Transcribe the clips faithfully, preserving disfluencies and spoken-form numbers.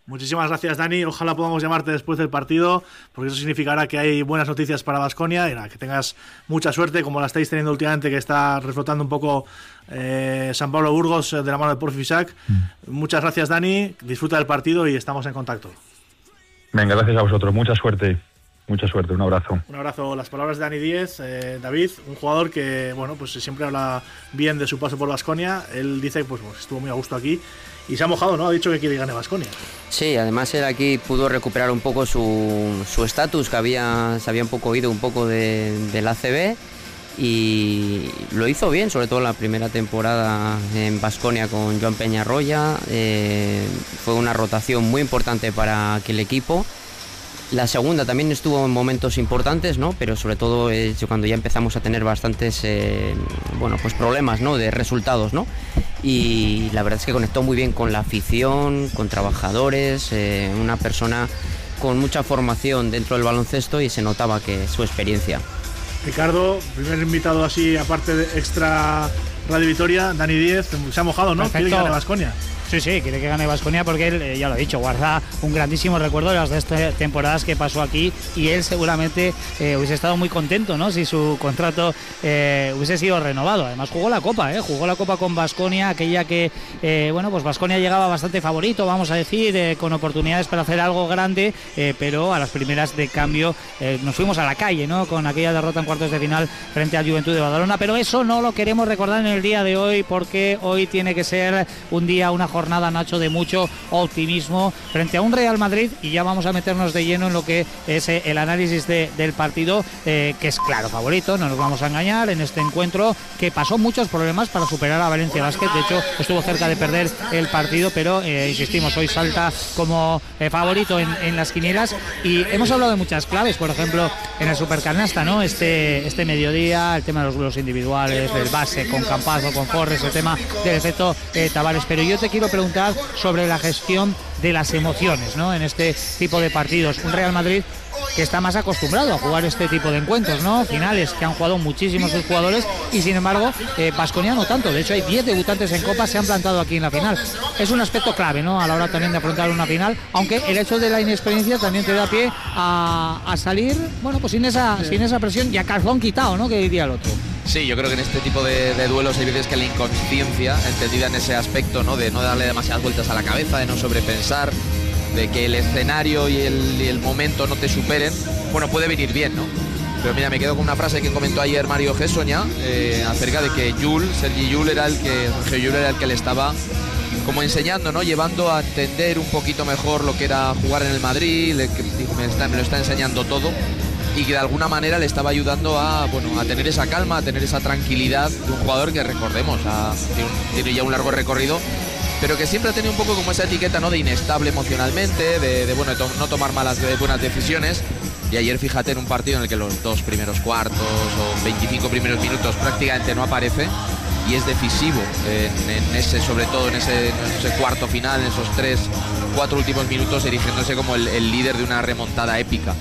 Muchísimas gracias, Dani. Ojalá podamos llamarte después del partido, porque eso significará que hay buenas noticias para Baskonia y nada, que tengas mucha suerte, como la estáis teniendo últimamente, que está reflotando un poco eh, San Pablo Burgos de la mano de Porfi Fisac. Mm. Muchas gracias, Dani. Disfruta del partido y estamos en contacto. Venga, gracias a vosotros. Mucha suerte. Mucha suerte, un abrazo. Un abrazo. Las palabras de Dani Díez, eh, David, un jugador que, bueno, pues siempre habla bien de su paso por Baskonia. Él dice que pues, pues, estuvo muy a gusto aquí y se ha mojado, ¿no? Ha dicho que quiere ganar Baskonia. Sí, además él aquí pudo recuperar un poco su su estatus, que había se había un poco ido un poco de, del A C B, y lo hizo bien, sobre todo en la primera temporada en Baskonia con Joan Peñarroya. Eh, fue una rotación muy importante para aquel equipo. La segunda también estuvo en momentos importantes, ¿no? Pero sobre todo eh, cuando ya empezamos a tener bastantes eh, bueno, pues problemas, ¿no? De resultados, ¿no? Y la verdad es que conectó muy bien con la afición, con trabajadores, eh, una persona con mucha formación dentro del baloncesto, y se notaba que su experiencia. Ricardo, primer invitado así, aparte de extra Radio Vitoria, Dani Díez, se ha mojado, ¿no? Quiere que gane Baskonia. Sí, sí, quiere que gane Baskonia porque él, eh, ya lo he dicho, guarda un grandísimo recuerdo de las dos temporadas que pasó aquí, y él seguramente eh, hubiese estado muy contento, ¿no? Si su contrato eh, hubiese sido renovado. Además jugó la Copa, ¿eh? Jugó la Copa con Baskonia, aquella que, eh, bueno, pues Baskonia llegaba bastante favorito, vamos a decir, eh, con oportunidades para hacer algo grande, eh, pero a las primeras de cambio eh, nos fuimos a la calle, ¿no? Con aquella derrota en cuartos de final frente al Juventud de Badalona, pero eso no lo queremos recordar en el día de hoy, porque hoy tiene que ser un día, una jornada Jornada, Nacho, de mucho optimismo frente a un Real Madrid, y ya vamos a meternos de lleno en lo que es el análisis de, del partido, eh, que es claro favorito, no nos vamos a engañar, en este encuentro que pasó muchos problemas para superar a Valencia Basket. De hecho estuvo cerca de perder el partido, pero eh, insistimos, hoy salta como eh, favorito en, en las quinielas, y hemos hablado de muchas claves, por ejemplo en el Supercanasta, ¿no? Este, este mediodía, el tema de los duelos individuales, del base con Campazzo, con Forres, el tema del efecto eh, Tavares, pero yo te quiero preguntar sobre la gestión de las emociones, ¿no? En este tipo de partidos. Un Real Madrid que está más acostumbrado a jugar este tipo de encuentros, ¿no? Finales que han jugado muchísimos sus jugadores, y sin embargo Baskonia eh, no tanto. De hecho hay diez debutantes en Copa, se han plantado aquí en la final. Es un aspecto clave, ¿no? A la hora también de afrontar una final, aunque el hecho de la inexperiencia también te da pie a, a salir, bueno, pues sin esa, sí. sin esa presión y a calzón quitado, ¿no? Que diría el otro. Sí, yo creo que en este tipo de, de duelos hay veces que la inconsciencia, entendida en ese aspecto, ¿no? De no darle demasiadas vueltas a la cabeza, de no sobrepensar, de que el escenario y el, y el momento no te superen, bueno, puede venir bien, ¿no? Pero mira, me quedo con una frase que comentó ayer Mario Gessoña eh, acerca de que Jules, Sergi Jules era el que, Sergio Jules era el que le estaba como enseñando, ¿no? Llevando a entender un poquito mejor lo que era jugar en el Madrid, le, que, dijo, me, está, me lo está enseñando todo, y que de alguna manera le estaba ayudando a, bueno, a tener esa calma, a tener esa tranquilidad de un jugador que, recordemos, ha, tiene, un, tiene ya un largo recorrido, pero que siempre ha tenido un poco como esa etiqueta, ¿no? De inestable emocionalmente, de, de bueno, de to no tomar malas, de buenas decisiones. Y ayer, fíjate, en un partido en el que los dos primeros cuartos o veinticinco primeros minutos prácticamente no aparece, y es decisivo en, en ese, sobre todo en ese, en ese cuarto final, en esos tres, cuatro últimos minutos, erigiéndose como el, el líder de una remontada épica.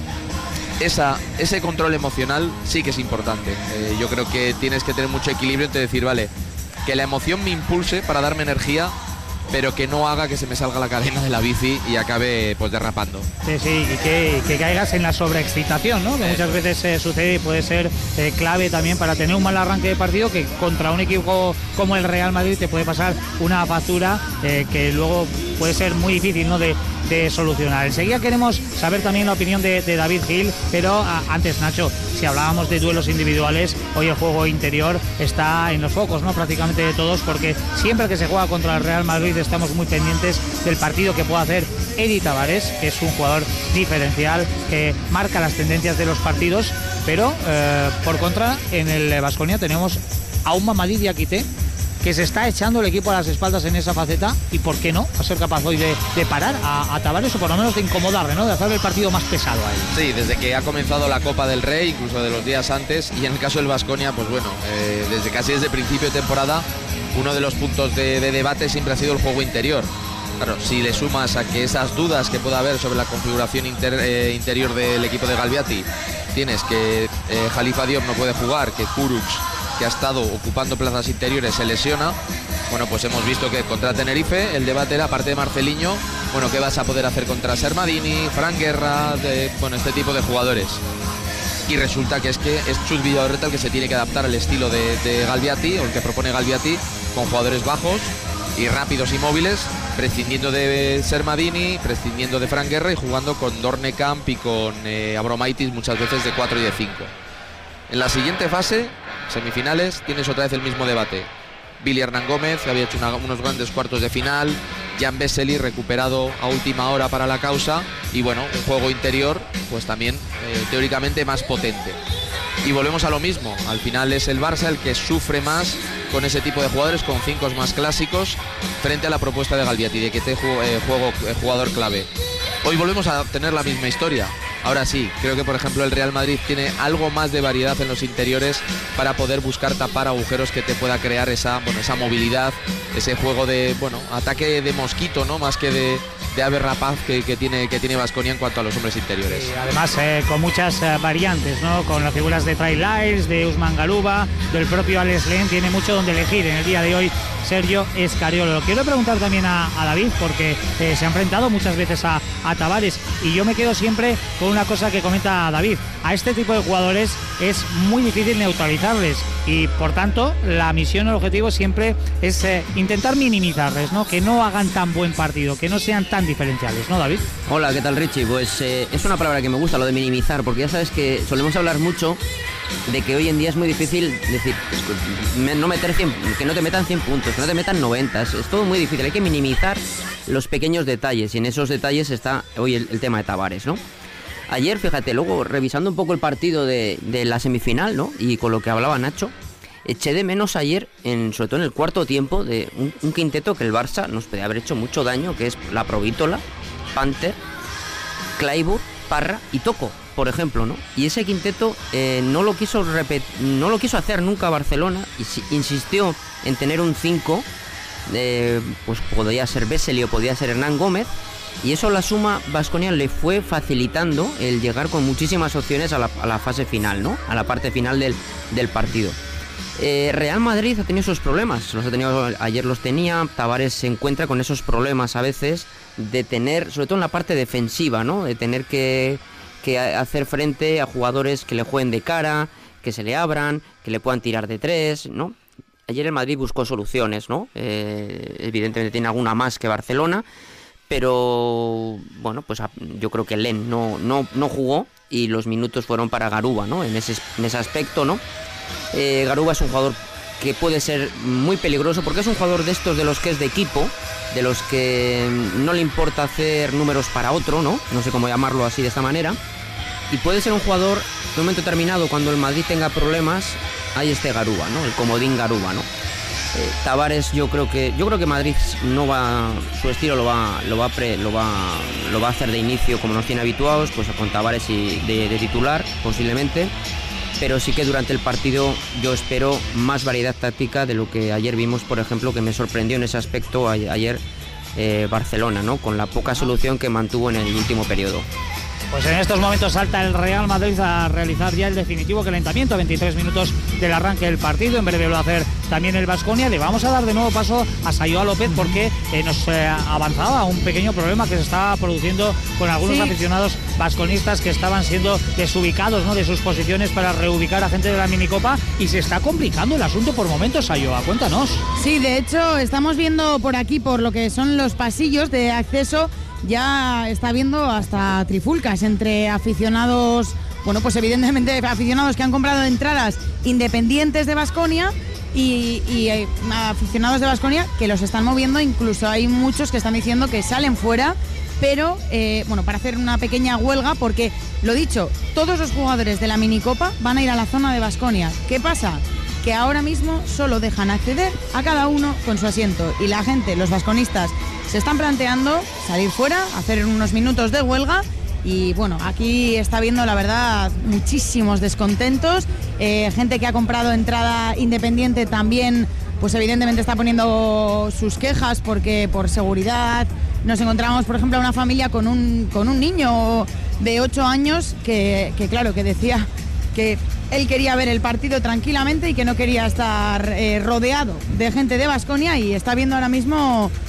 Esa, ese control emocional sí que es importante. Eh, yo creo que tienes que tener mucho equilibrio entre decir, vale, que la emoción me impulse para darme energía, pero que no haga que se me salga la cadena de la bici y acabe pues derrapando. Sí, sí, y que, que caigas en la sobreexcitación, ¿no? Que muchas veces eh, sucede y puede ser eh, clave también para tener un mal arranque de partido, que contra un equipo como el Real Madrid te puede pasar una factura eh, que luego puede ser muy difícil, ¿no? de, de solucionar. Enseguida queremos saber también la opinión de, de David Gil, pero a, antes, Nacho, si hablábamos de duelos individuales, hoy el juego interior está en los focos, ¿no? Prácticamente de todos, porque siempre que se juega contra el Real Madrid estamos muy pendientes del partido que pueda hacer Edi Tavares, que es un jugador diferencial, que marca las tendencias de los partidos, pero eh, por contra en el Baskonia tenemos a un Mamadi Diakité que se está echando el equipo a las espaldas en esa faceta, y por qué no va a ser capaz hoy de, de parar a, a Tavares, o por lo menos de incomodarle, ¿no? De hacer el partido más pesado a él. Sí, desde que ha comenzado la Copa del Rey, incluso de los días antes, y en el caso del Baskonia, pues bueno, eh, desde casi desde principio de temporada, uno de los puntos de, de debate siempre ha sido el juego interior. Claro, si le sumas a que esas dudas que pueda haber sobre la configuración inter, eh, interior del equipo de Galbiati, tienes que eh, Khalifa Diop no puede jugar, que Kurucs, que ha estado ocupando plazas interiores, se lesiona. Bueno, pues hemos visto que contra Tenerife el debate era, aparte de Marceliño, bueno, ¿qué vas a poder hacer contra Sermadini, Fran Guerra, de, bueno, este tipo de jugadores? Y resulta que es que es Chus Villarreta el que se tiene que adaptar al estilo de, de Galbiati, o el que propone Galbiati, con jugadores bajos y rápidos y móviles, prescindiendo de Sermadini, prescindiendo de Fran Guerra y jugando con Dornekamp y con eh, Abromaitis muchas veces de cuatro y de cinco. En la siguiente fase, semifinales, tienes otra vez el mismo debate. Billy Hernán Gómez, que había hecho una, unos grandes cuartos de final, Jan Vesely recuperado a última hora para la causa, y bueno, un juego interior pues también eh, teóricamente más potente. Y volvemos a lo mismo, al final es el Barça el que sufre más con ese tipo de jugadores, con cinco más clásicos, frente a la propuesta de Galbiati, de que te juego, eh, juego eh, jugador clave. Hoy volvemos a tener la misma historia. Ahora sí, creo que por ejemplo el Real Madrid tiene algo más de variedad en los interiores para poder buscar tapar agujeros que te pueda crear esa, bueno, esa movilidad, ese juego de, bueno, ataque de mosquito, ¿no? Más que de, de ave rapaz que, que tiene que tiene Baskonia en cuanto a los hombres interiores. Y además eh, con muchas eh, variantes, ¿no? Con las figuras de Trey Lyles, de Usman Garuba, del propio Alex Len, tiene mucho donde elegir en el día de hoy Sergio Scariolo. Quiero preguntar también a, a David, porque eh, se ha enfrentado muchas veces a, a Tavares, y yo me quedo siempre con una cosa que comenta David: a este tipo de jugadores es muy difícil neutralizarles, y por tanto la misión o el objetivo siempre es eh, intentar minimizarles, ¿no? Que no hagan tan buen partido, que no sean tan diferenciales, ¿no, David? Hola, ¿qué tal, Richie? Pues eh, es una palabra que me gusta, lo de minimizar, porque ya sabes que solemos hablar mucho de que hoy en día es muy difícil decir no meter cien, que no te metan cien puntos, que no te metan noventa, es, es todo muy difícil, hay que minimizar los pequeños detalles, y en esos detalles está hoy el, el tema de Tavares, ¿no? Ayer, fíjate, luego revisando un poco el partido de, de la semifinal, ¿no? Y con lo que hablaba Nacho, eché de menos ayer, en, sobre todo en el cuarto tiempo, de un, un quinteto que el Barça nos podía haber hecho mucho daño, que es la Provítola, Panther, Clayburgh, Parra y Toco, por ejemplo, ¿no? Y ese quinteto eh, no lo quiso repet- no lo quiso hacer nunca Barcelona, y si- insistió en tener un cinco, eh, pues podía ser Vesely o podía ser Hernán Gómez, y eso la suma Baskonia le fue facilitando el llegar con muchísimas opciones a la, a la fase final, ¿no? A la parte final del, del partido. Eh, Real Madrid ha tenido esos problemas, los ha tenido, ayer los tenía. Tavares se encuentra con esos problemas a veces de tener, sobre todo en la parte defensiva, ¿no? De tener que, que hacer frente a jugadores que le jueguen de cara, que se le abran, que le puedan tirar de tres, ¿no? Ayer el Madrid buscó soluciones, ¿no? Eh, evidentemente tiene alguna más que Barcelona, pero bueno, pues yo creo que Len no, no, no jugó, y los minutos fueron para Garuba, ¿no? En ese, en ese aspecto, ¿no? Eh, Garuba es un jugador que puede ser muy peligroso, porque es un jugador de estos de los que es de equipo, de los que no le importa hacer números para otro, ¿no? No sé cómo llamarlo así de esta manera. Y puede ser un jugador, en un momento determinado, cuando el Madrid tenga problemas, hay este Garuba, ¿no? El comodín Garuba, ¿no? Eh, Tavares, yo creo que yo creo que Madrid no va, su estilo lo va lo va pre, lo va lo va a hacer de inicio como nos tiene habituados, pues con Tavares y de, de titular posiblemente, pero sí que durante el partido yo espero más variedad táctica de lo que ayer vimos, por ejemplo, que me sorprendió en ese aspecto a, ayer eh, Barcelona, ¿no? Con la poca solución que mantuvo en el último periodo. Pues en estos momentos salta el Real Madrid a realizar ya el definitivo calentamiento a veintitrés minutos del arranque del partido. En breve lo va a hacer también el Baskonia. Le vamos a dar de nuevo paso a Sayoa López, porque eh, nos eh, avanzaba un pequeño problema que se estaba produciendo con algunos sí. aficionados basconistas que estaban siendo desubicados, ¿no?, de sus posiciones para reubicar a gente de la minicopa, y se está complicando el asunto por momentos. Sayoa, cuéntanos. Sí, de hecho estamos viendo por aquí, por lo que son los pasillos de acceso, ya está habiendo hasta trifulcas entre aficionados, bueno, pues evidentemente aficionados que han comprado entradas independientes de Baskonia y, y eh, aficionados de Baskonia que los están moviendo. Incluso hay muchos que están diciendo que salen fuera, pero eh, bueno, para hacer una pequeña huelga, porque, lo dicho, todos los jugadores de la minicopa van a ir a la zona de Baskonia. ¿Qué pasa? Que ahora mismo solo dejan acceder a cada uno con su asiento, y la gente, los basconistas, se están planteando salir fuera, hacer unos minutos de huelga, y bueno, aquí está habiendo, la verdad, muchísimos descontentos. Eh, gente que ha comprado entrada independiente también, pues evidentemente está poniendo sus quejas, porque por seguridad nos encontramos, por ejemplo, a una familia con un, con un niño de ocho años que, que claro, que decía que él quería ver el partido tranquilamente y que no quería estar eh, rodeado de gente de Baskonia, y está viendo ahora mismo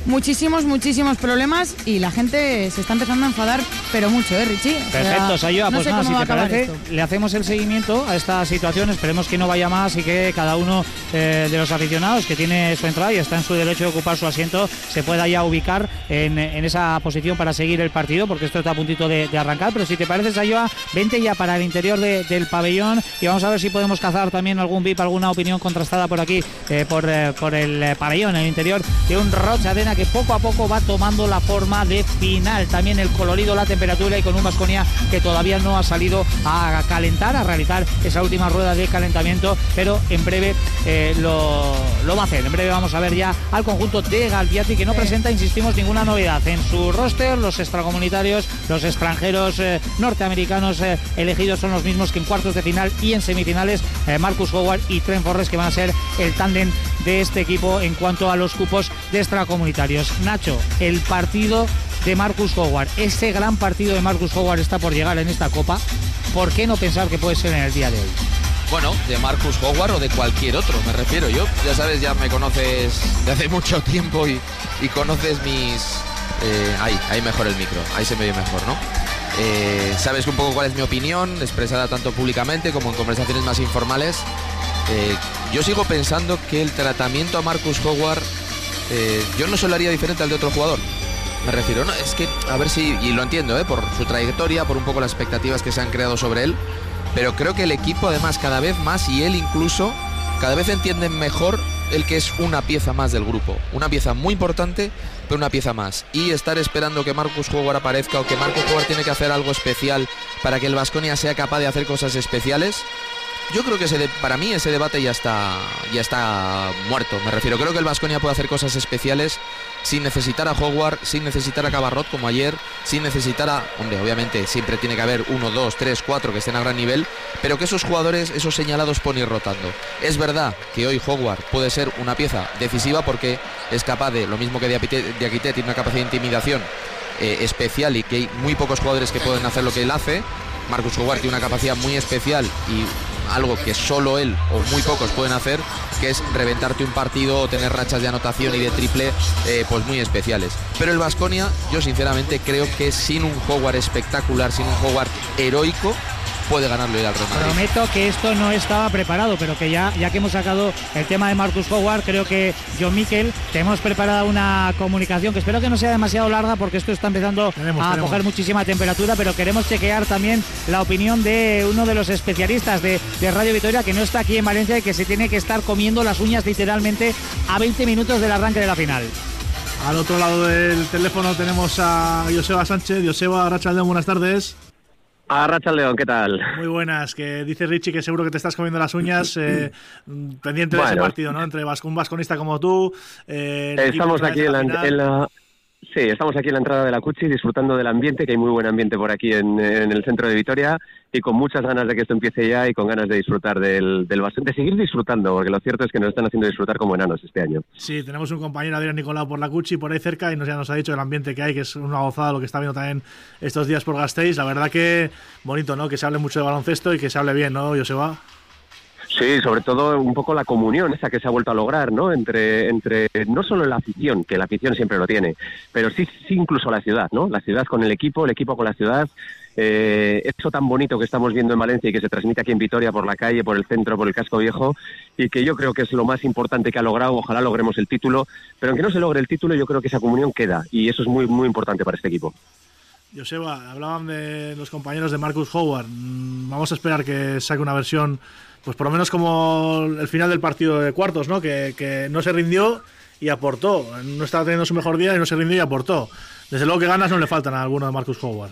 muchísimos, muchísimos problemas y la gente se está empezando a enfadar, pero mucho, ¿eh, Richie? O sea, Perfecto, Sayoa, no pues sé nada, cómo si va a te acabar parece, esto. le hacemos el seguimiento a esta situación, esperemos que no vaya más y que cada uno eh, de los aficionados que tiene su entrada y está en su derecho de ocupar su asiento se pueda ya ubicar en, en esa posición para seguir el partido, porque esto está a puntito de, de arrancar. Pero si te parece, Sayoa, vente ya para el interior de, del pabellón y vamos a ver si podemos cazar también algún V I P, alguna opinión contrastada por aquí, eh, por, eh, por el eh, pabellón, en el interior de un Rochadena que poco a poco va tomando la forma de final. También el colorido, la temperatura y con un Baskonia que todavía no ha salido a calentar, a realizar esa última rueda de calentamiento, pero en breve eh, lo, lo va a hacer. En breve vamos a ver ya al conjunto de Galpiati, que no presenta, insistimos, ninguna novedad en su roster. Los extracomunitarios, los extranjeros eh, norteamericanos eh, elegidos son los mismos que en cuartos de final y en semifinales, eh, Marcus Howard y Trent Forrest, que van a ser el tándem de este equipo en cuanto a los cupos de extracomunitarios. Nacho, el partido de Marcus Howard, ese gran partido de Marcus Howard está por llegar en esta Copa. ¿Por qué no pensar que puede ser en el día de hoy? Bueno, de Marcus Howard o de cualquier otro, me refiero yo. Ya sabes, ya me conoces de hace mucho tiempo y, y conoces mis... Eh, ahí, ahí mejor el micro, ahí se me ve mejor, ¿no? Eh, sabes un poco cuál es mi opinión, expresada tanto públicamente como en conversaciones más informales. Eh, yo sigo pensando que el tratamiento a Marcus Howard, eh, yo no se lo haría diferente al de otro jugador. Me refiero, no, es que, a ver si, y lo entiendo, ¿eh? Por su trayectoria, por un poco las expectativas que se han creado sobre él, pero creo que el equipo además cada vez más, y él incluso, cada vez entienden mejor el que es una pieza más del grupo, una pieza muy importante, pero una pieza más, y estar esperando que Marcus Howard aparezca o que Marcus Howard tiene que hacer algo especial para que el Baskonia sea capaz de hacer cosas especiales. Yo creo que ese de, para mí ese debate ya está ya está muerto, me refiero. Creo que el Baskonia puede hacer cosas especiales sin necesitar a Howard, sin necesitar a Cabarrot como ayer, sin necesitar a... Hombre, obviamente siempre tiene que haber uno, dos, tres, cuatro que estén a gran nivel, pero que esos jugadores, esos señalados, pueden ir rotando. Es verdad que hoy Howard puede ser una pieza decisiva porque es capaz de, lo mismo que Diakité, tiene una capacidad de intimidación eh, especial y que hay muy pocos jugadores que pueden hacer lo que él hace. Marcus Howard tiene una capacidad muy especial y algo que solo él o muy pocos pueden hacer, que es reventarte un partido o tener rachas de anotación y de triple eh, pues muy especiales. Pero el Baskonia, yo sinceramente creo que sin un Howard espectacular, sin un Howard heroico, puede ganarlo el Real Madrid. Prometo que esto no estaba preparado, pero que ya, ya que hemos sacado el tema de Marcus Howard, creo que John Miquel, te hemos preparado una comunicación que espero que no sea demasiado larga, porque esto está empezando tenemos, a tenemos. coger muchísima temperatura, pero queremos chequear también la opinión de uno de los especialistas de, de Radio Vitoria, que no está aquí en Valencia y que se tiene que estar comiendo las uñas literalmente a veinte minutos del arranque de la final. Al otro lado del teléfono tenemos a Joseba Sánchez. Joseba, Arratsaldeon, buenas tardes. Arratsaldeon, ¿qué tal? Muy buenas, que dice Richie que seguro que te estás comiendo las uñas, eh, pendiente de bueno, ese partido, ¿no? Entre un vasconista como tú. Eh, estamos aquí en la, en la... Sí, estamos aquí en la entrada de la Cuchi disfrutando del ambiente, que hay muy buen ambiente por aquí en, en el centro de Vitoria, y con muchas ganas de que esto empiece ya y con ganas de disfrutar del, del bastón, de seguir disfrutando, porque lo cierto es que nos están haciendo disfrutar como enanos este año. Sí, tenemos un compañero, Adrián Nicolau, por la Cuchi, por ahí cerca, y nos, ya nos ha dicho el ambiente que hay, que es una gozada lo que está viendo también estos días por Gasteiz. La verdad que bonito, ¿no? Que se hable mucho de baloncesto y que se hable bien, ¿no, Joseba? Sí, sobre todo un poco la comunión esa que se ha vuelto a lograr, ¿no? Entre, entre no solo la afición, que la afición siempre lo tiene, pero sí, sí incluso la ciudad, ¿no? La ciudad con el equipo, el equipo con la ciudad. Eh, eso tan bonito que estamos viendo en Valencia y que se transmite aquí en Vitoria por la calle, por el centro, por el casco viejo, y que yo creo que es lo más importante que ha logrado. Ojalá logremos el título, pero aunque no se logre el título, yo creo que esa comunión queda, y eso es muy, muy importante para este equipo. Joseba, hablaban de los compañeros de Marcus Howard. Vamos a esperar que saque una versión, pues por lo menos como el final del partido de cuartos, ¿no? Que, que no se rindió y aportó. No estaba teniendo su mejor día y no se rindió y aportó. Desde luego que ganas no le faltan a alguno de Marcus Howard.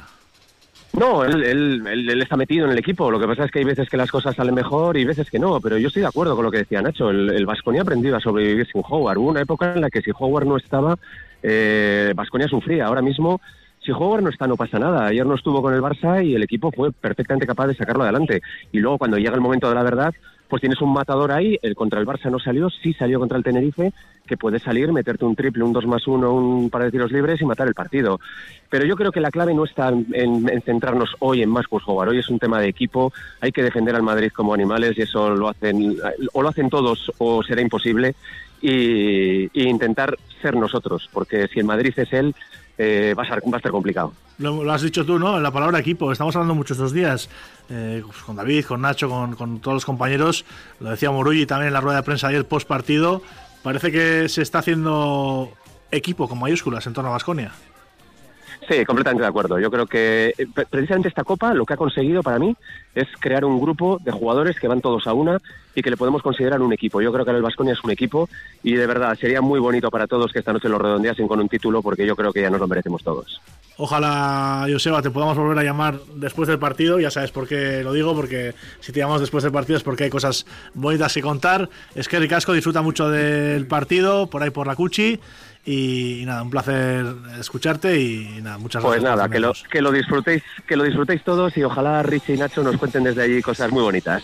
No, él, él, él, él está metido en el equipo. Lo que pasa es que hay veces que las cosas salen mejor y veces que no. Pero yo estoy de acuerdo con lo que decía Nacho. El, el Baskonia ha aprendido a sobrevivir sin Howard. Hubo una época en la que si Howard no estaba, eh, Baskonia sufría. Ahora mismo, si Howard no está, no pasa nada. Ayer no estuvo con el Barça y el equipo fue perfectamente capaz de sacarlo adelante. Y luego, cuando llega el momento de la verdad, pues tienes un matador ahí. El contra el Barça no salió, sí salió contra el Tenerife, que puede salir, meterte un triple, un dos más uno, un par de tiros libres y matar el partido. Pero yo creo que la clave no está en, en centrarnos hoy en Marcus Howard. Hoy es un tema de equipo. Hay que defender al Madrid como animales y eso lo hacen, o lo hacen todos o será imposible. y, y intentar ser nosotros, porque si el Madrid es él, eh, va, a ser, va a estar complicado. Lo, lo has dicho tú, ¿no? La palabra equipo. Estamos hablando mucho estos días eh, con David, con Nacho, con, con todos los compañeros. Lo decía Morulli también en la rueda de prensa ayer post partido. Parece que se está haciendo equipo con mayúsculas en torno a Baskonia. Sí, completamente de acuerdo. Yo creo que precisamente esta Copa lo que ha conseguido para mí es crear un grupo de jugadores que van todos a una y que le podemos considerar un equipo. Yo creo que el Baskonia es un equipo y de verdad sería muy bonito para todos que esta noche lo redondeasen con un título, porque yo creo que ya nos lo merecemos todos. Ojalá, Joseba, te podamos volver a llamar después del partido. Ya sabes por qué lo digo, porque si te llamamos después del partido es porque hay cosas bonitas que contar. Es que Ricasco disfruta mucho del partido, por ahí por la Cuchi. Y, y nada, un placer escucharte y, y nada, muchas gracias. Pues nada, que lo, que lo disfrutéis, que lo disfrutéis todos y ojalá Richie y Nacho nos cuenten desde allí cosas muy bonitas.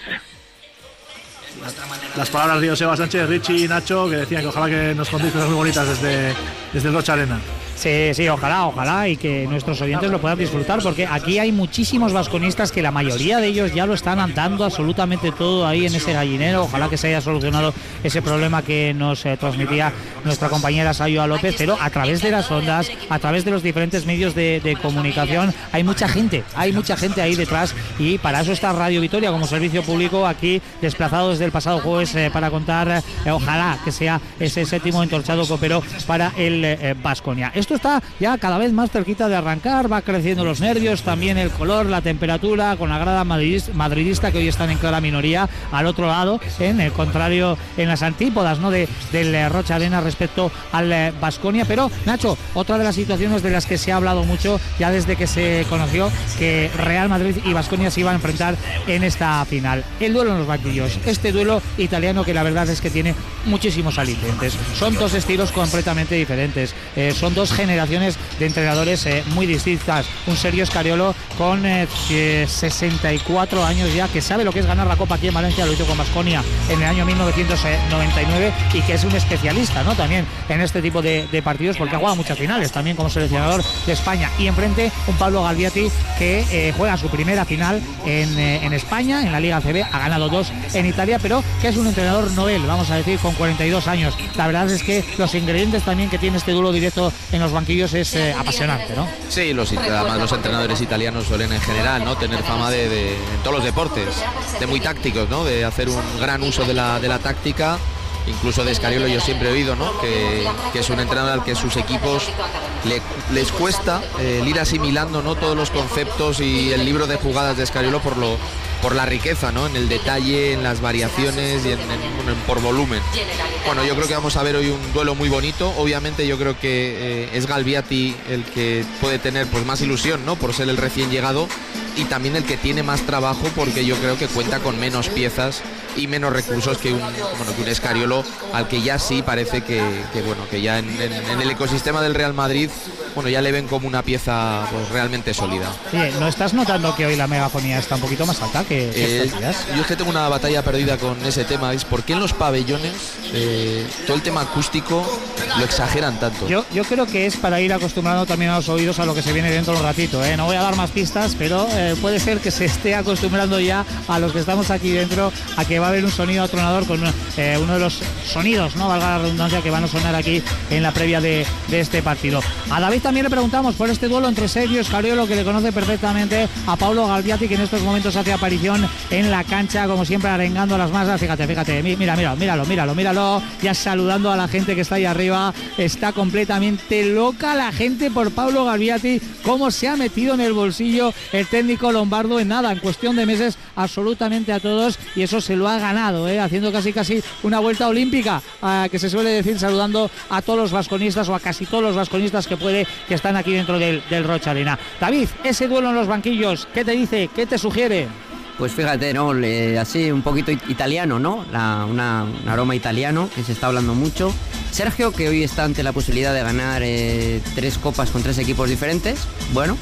Las palabras de Joseba Sánchez, Richie y Nacho, que decían que ojalá que nos contéis cosas muy bonitas desde, desde el Rocha Arena. Sí, sí, ojalá, ojalá y que nuestros oyentes lo puedan disfrutar, porque aquí hay muchísimos vasconistas que la mayoría de ellos ya lo están andando absolutamente todo ahí en ese gallinero. Ojalá que se haya solucionado ese problema que nos eh, transmitía nuestra compañera Sayoa López, pero a través de las ondas, a través de los diferentes medios de, de comunicación, hay mucha gente, hay mucha gente ahí detrás, y para eso está Radio Vitoria como servicio público aquí desplazado desde el pasado jueves eh, para contar, eh, ojalá que sea ese séptimo entorchado copero para el Baskonia. Eh, Esto está ya cada vez más cerquita de arrancar, va creciendo los nervios, también el color, la temperatura, con la grada madridista que hoy están en clara minoría al otro lado, en el contrario, en las antípodas, ¿no?, de, del Rocha Arena respecto al Baskonia. Pero Nacho, otra de las situaciones de las que se ha hablado mucho ya desde que se conoció que Real Madrid y Baskonia se iban a enfrentar en esta final, el duelo en los banquillos, este duelo italiano que la verdad es que tiene muchísimos alicientes. Son dos estilos completamente diferentes, eh, son dos generaciones de entrenadores eh, muy distintas. Un Sergio Scariolo con eh, sesenta y cuatro años ya, que sabe lo que es ganar la Copa aquí en Valencia, lo hizo con Baskonia en el año mil novecientos noventa y nueve, y que es un especialista, ¿no?, también en este tipo de, de partidos, porque ha jugado muchas finales también como seleccionador de España. Y enfrente un Pablo Galbiati que eh, juega su primera final en, eh, en España, en la Liga A C B, ha ganado dos en Italia, pero que es un entrenador novel, vamos a decir, con cuarenta y dos años. La verdad es que los ingredientes también que tiene este duelo directo en los banquillos es eh, apasionante, ¿no? Sí, los, además los entrenadores italianos suelen en general, ¿no?, tener fama de, de en todos los deportes, de muy tácticos, ¿no?, de hacer un gran uso de la, de la táctica. Incluso de Scariolo yo siempre he oído, ¿no?, que, que es un entrenador al que sus equipos le, les cuesta eh, el ir asimilando, ¿no?, todos los conceptos y el libro de jugadas de Scariolo por lo por la riqueza, ¿no?, en el detalle, en las variaciones y en, en, en, por volumen. Bueno, yo creo que vamos a ver hoy un duelo muy bonito. Obviamente yo creo que eh, es Galbiati el que puede tener pues más ilusión, ¿no?, por ser el recién llegado, y también el que tiene más trabajo, porque yo creo que cuenta con menos piezas y menos recursos que un, bueno, que un Scariolo, al que ya sí parece que, que bueno, que ya en, en, en el ecosistema del Real Madrid, bueno, ya le ven como una pieza pues realmente sólida. Oye, ¿no estás notando que hoy la megafonía está un poquito más alta que, que eh, estos días? Yo es que tengo una batalla perdida con ese tema, es por qué en los pabellones eh, todo el tema acústico lo exageran tanto. Yo, yo creo que es para ir acostumbrando también a los oídos a lo que se viene dentro un ratito, ¿eh? No voy a dar más pistas, pero eh, puede ser que se esté acostumbrando ya a los que estamos aquí dentro a que va a haber un sonido atronador con eh, uno de los sonidos, no valga la redundancia, que van a sonar aquí en la previa de, de este partido. A David también le preguntamos por este duelo entre Sergio Scariolo, que le conoce perfectamente, a Pablo Galbiati, que en estos momentos hace aparición en la cancha, como siempre arengando a las masas. Fíjate, fíjate, mira, mira, míralo, míralo, míralo, ya saludando a la gente que está ahí arriba. Está completamente loca la gente por Pablo Galbiati, cómo se ha metido en el bolsillo el técnico lombardo en nada, en cuestión de meses, absolutamente a todos, y eso se lo ha ganado, ¿eh? Haciendo casi casi una vuelta olímpica, eh, que se suele decir, saludando a todos los vasconistas, o a casi todos los vasconistas que puede, que están aquí dentro del, del Rocha Arena. David, ese duelo en los banquillos, ¿qué te dice? ¿Qué te sugiere? Pues fíjate, ¿no? Le, así un poquito italiano, ¿no? La, una, un aroma italiano que se está hablando mucho. Sergio, que hoy está ante la posibilidad de ganar eh, tres copas con tres equipos diferentes, bueno.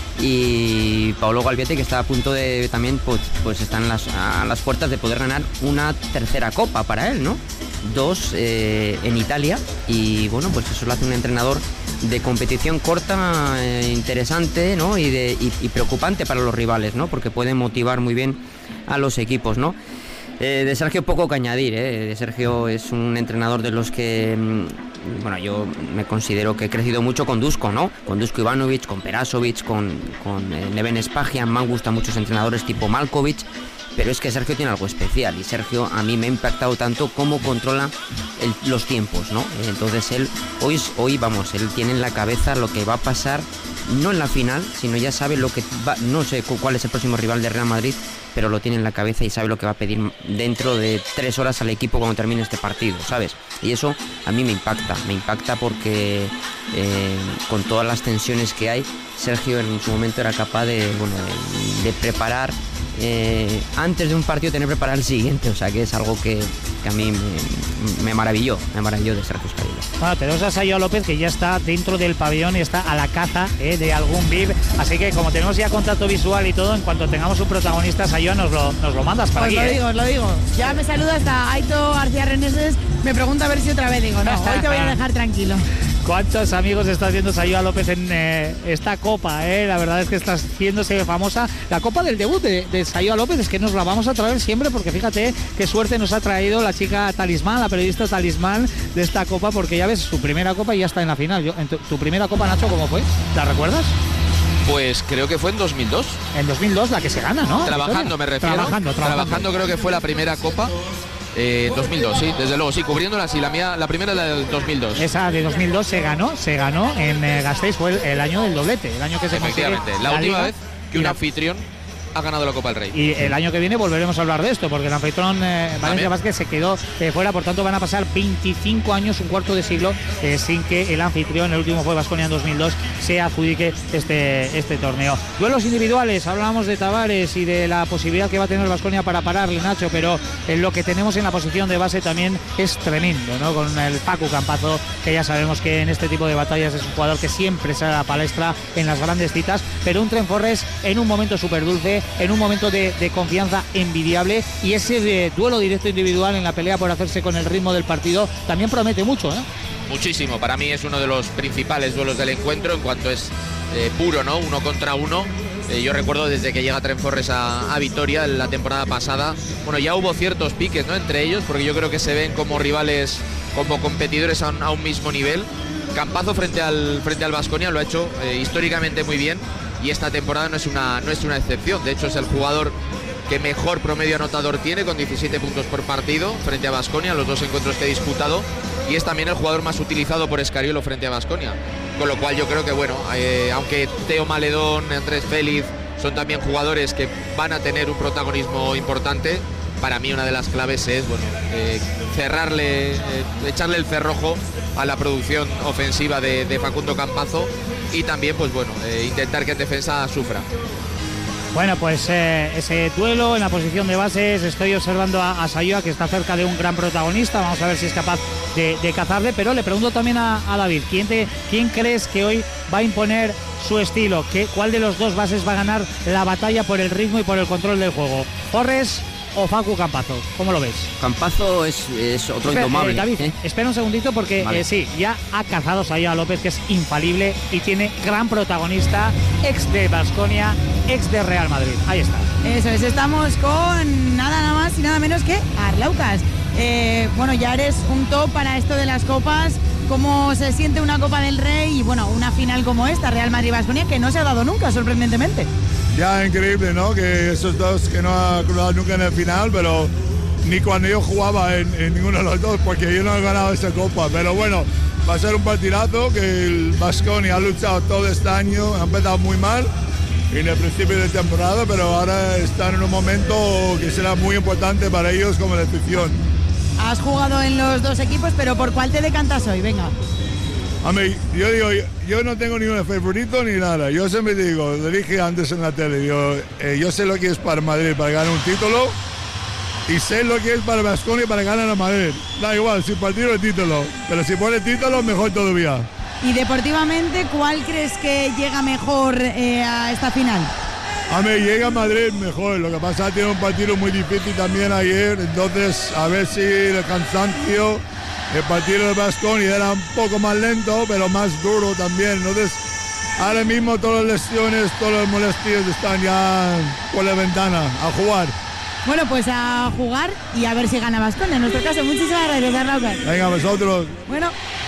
Y Pablo Galbiati, que está a punto de también, pues, pues están las, a las puertas de poder ganar una tercera copa para él, ¿no? Dos eh, en Italia, y bueno, pues eso lo hace un entrenador de competición corta, eh, interesante, ¿no? Y, de, y, y preocupante para los rivales, ¿no? Porque puede motivar muy bien a los equipos, ¿no? Eh, de Sergio poco que añadir, ¿eh? De Sergio es un entrenador de los que, bueno, yo me considero que he crecido mucho con Dusko, ¿no? Con Dusko Ivanovic, con Perasovic, con, con eh, Neven Spagian, me han gustado muchos entrenadores tipo Malkovic, pero es que Sergio tiene algo especial y Sergio a mí me ha impactado tanto cómo controla el, los tiempos, ¿no? Entonces él, hoy, hoy vamos, él tiene en la cabeza lo que va a pasar, no en la final, sino ya sabe lo que va, no sé cuál es el próximo rival de Real Madrid, pero lo tiene en la cabeza y sabe lo que va a pedir dentro de tres horas al equipo cuando termine este partido, ¿sabes? Y eso a mí me impacta, me impacta porque eh, con todas las tensiones que hay, Sergio en su momento era capaz de, bueno, de, de preparar eh, antes de un partido tener preparado el siguiente, o sea que es algo que, que a mí me, me maravilló, me maravilló de Sergio Escariolo. Bueno, tenemos a Sayo López que ya está dentro del pabellón y está a la caza eh, de algún V I P, así que como tenemos ya contacto visual y todo, en cuanto tengamos un protagonista, Sayo, nos lo, nos lo mandas para Os aquí. lo ¿eh? digo, os lo digo. Ya me saluda hasta Aito García Reneses, me pregunta a ver si otra vez digo, no, hoy te voy a dejar tranquilo. ¿Cuántos amigos está haciendo Sayoa López en eh, esta copa? Eh? La verdad es que está haciéndose famosa. La copa del debut de, de Sayoa López es que nos la vamos a traer siempre porque fíjate qué suerte nos ha traído la chica talismán, la periodista talismán de esta copa, porque ya ves, su primera copa y ya está en la final. Yo, en tu, tu primera copa, Nacho, ¿cómo fue? ¿La recuerdas? Pues creo que fue en dos mil dos. En dos mil dos, la que se gana, ¿no? Trabajando, me refiero. Trabajando, trabajando. Trabajando creo que fue la primera copa. Eh, dos mil dos, sí, desde luego, sí, cubriéndola, sí, la mía, la primera es la del dos mil dos. Esa de dos mil dos se ganó, se ganó en eh, Gasteiz, fue el, el año del doblete, el año que se Efectivamente, la, la última Liga, vez que un la... anfitrión ha ganado la Copa del Rey. Y el año que viene volveremos a hablar de esto, porque el anfitrión eh, Valencia Vázquez se quedó eh, fuera, por tanto van a pasar veinticinco años, un cuarto de siglo, eh, sin que el anfitrión, el último fue Baskonia en dos mil dos, se adjudique este, este torneo. Duelos individuales, hablábamos de Tavares y de la posibilidad que va a tener Baskonia para pararle, Nacho, pero en lo que tenemos en la posición de base también es tremendo, ¿no? Con el Paco Campazo, que ya sabemos que en este tipo de batallas es un jugador que siempre sale a la palestra en las grandes citas, pero un Trenforres en un momento súper dulce, en un momento de, de confianza envidiable, y ese de duelo directo individual en la pelea por hacerse con el ritmo del partido también promete mucho, ¿eh? Muchísimo, para mí es uno de los principales duelos del encuentro en cuanto es eh, puro, ¿no? Uno contra uno. Eh, yo recuerdo desde que llega Trenforres a, a Vitoria la temporada pasada, bueno, ya hubo ciertos piques, ¿no? Entre ellos, porque yo creo que se ven como rivales, como competidores a un, a un mismo nivel. Campazo frente al frente al Baskonia lo ha hecho eh, históricamente muy bien, y esta temporada no es una no es una excepción. De hecho, es el jugador que mejor promedio anotador tiene, con diecisiete puntos por partido frente a Baskonia, los dos encuentros que he disputado, y es también el jugador más utilizado por Escariolo frente a Baskonia. Con lo cual yo creo que, bueno, eh, aunque Teo Maledón, Andrés Félix son también jugadores que van a tener un protagonismo importante, para mí una de las claves es, bueno, eh, cerrarle, eh, echarle el cerrojo a la producción ofensiva de, de Facundo Campazo, y también, pues bueno, eh, intentar que en defensa sufra. Bueno, pues eh, ese duelo en la posición de bases, estoy observando a, a Sayoa, que está cerca de un gran protagonista, vamos a ver si es capaz de, de cazarle, pero le pregunto también a, a David, ¿quién, te, ¿quién crees que hoy va a imponer su estilo? ¿Qué, ¿Cuál de los dos bases va a ganar la batalla por el ritmo y por el control del juego? ¿Forres o Facu Campazo? ¿Cómo lo ves? Campazo es, es otro espera, indomable. Eh, David, ¿eh? espera un segundito porque vale. eh, sí, ya ha cazado Sayoa López, que es infalible y tiene gran protagonista, ex de Baskonia, ex de Real Madrid. Ahí está. Eso es, estamos con nada, nada más y nada menos que Arlaucas. Eh, bueno, ya eres un top para esto de las copas. ¿Cómo se siente una Copa del Rey y, bueno, una final como esta, Real Madrid-Baskonia, que no se ha dado nunca, sorprendentemente? Ya, increíble, ¿no? Que esos dos que no ha cruzado nunca en el final, pero ni cuando yo jugaba en, en ninguno de los dos, porque yo no he ganado esa Copa. Pero bueno, va a ser un partidazo, que el Baskonia ha luchado todo este año, ha empezado muy mal en el principio de temporada, pero ahora están en un momento que será muy importante para ellos como decisión. Has jugado en los dos equipos, pero ¿por cuál te decantas hoy? Venga. A mí, yo digo, yo, yo no tengo ningún favorito ni nada. Yo siempre digo, lo dije antes en la tele, yo, eh, yo sé lo que es para Madrid para ganar un título, y sé lo que es para Baskonia para ganar a Madrid. Da igual, si partido el título, pero si pone título, mejor todavía. Y deportivamente, ¿cuál crees que llega mejor eh, a esta final? A mí llega a Madrid mejor, lo que pasa es que tiene un partido muy difícil también ayer, entonces a ver si el cansancio, el partido de Baskonia era un poco más lento, pero más duro también, entonces ahora mismo todas las lesiones, todas las molestias están ya por la ventana a jugar. Bueno, pues a jugar y a ver si gana Baskonia. En nuestro caso, muchísimas gracias, Arraucas. Venga, vosotros. Bueno,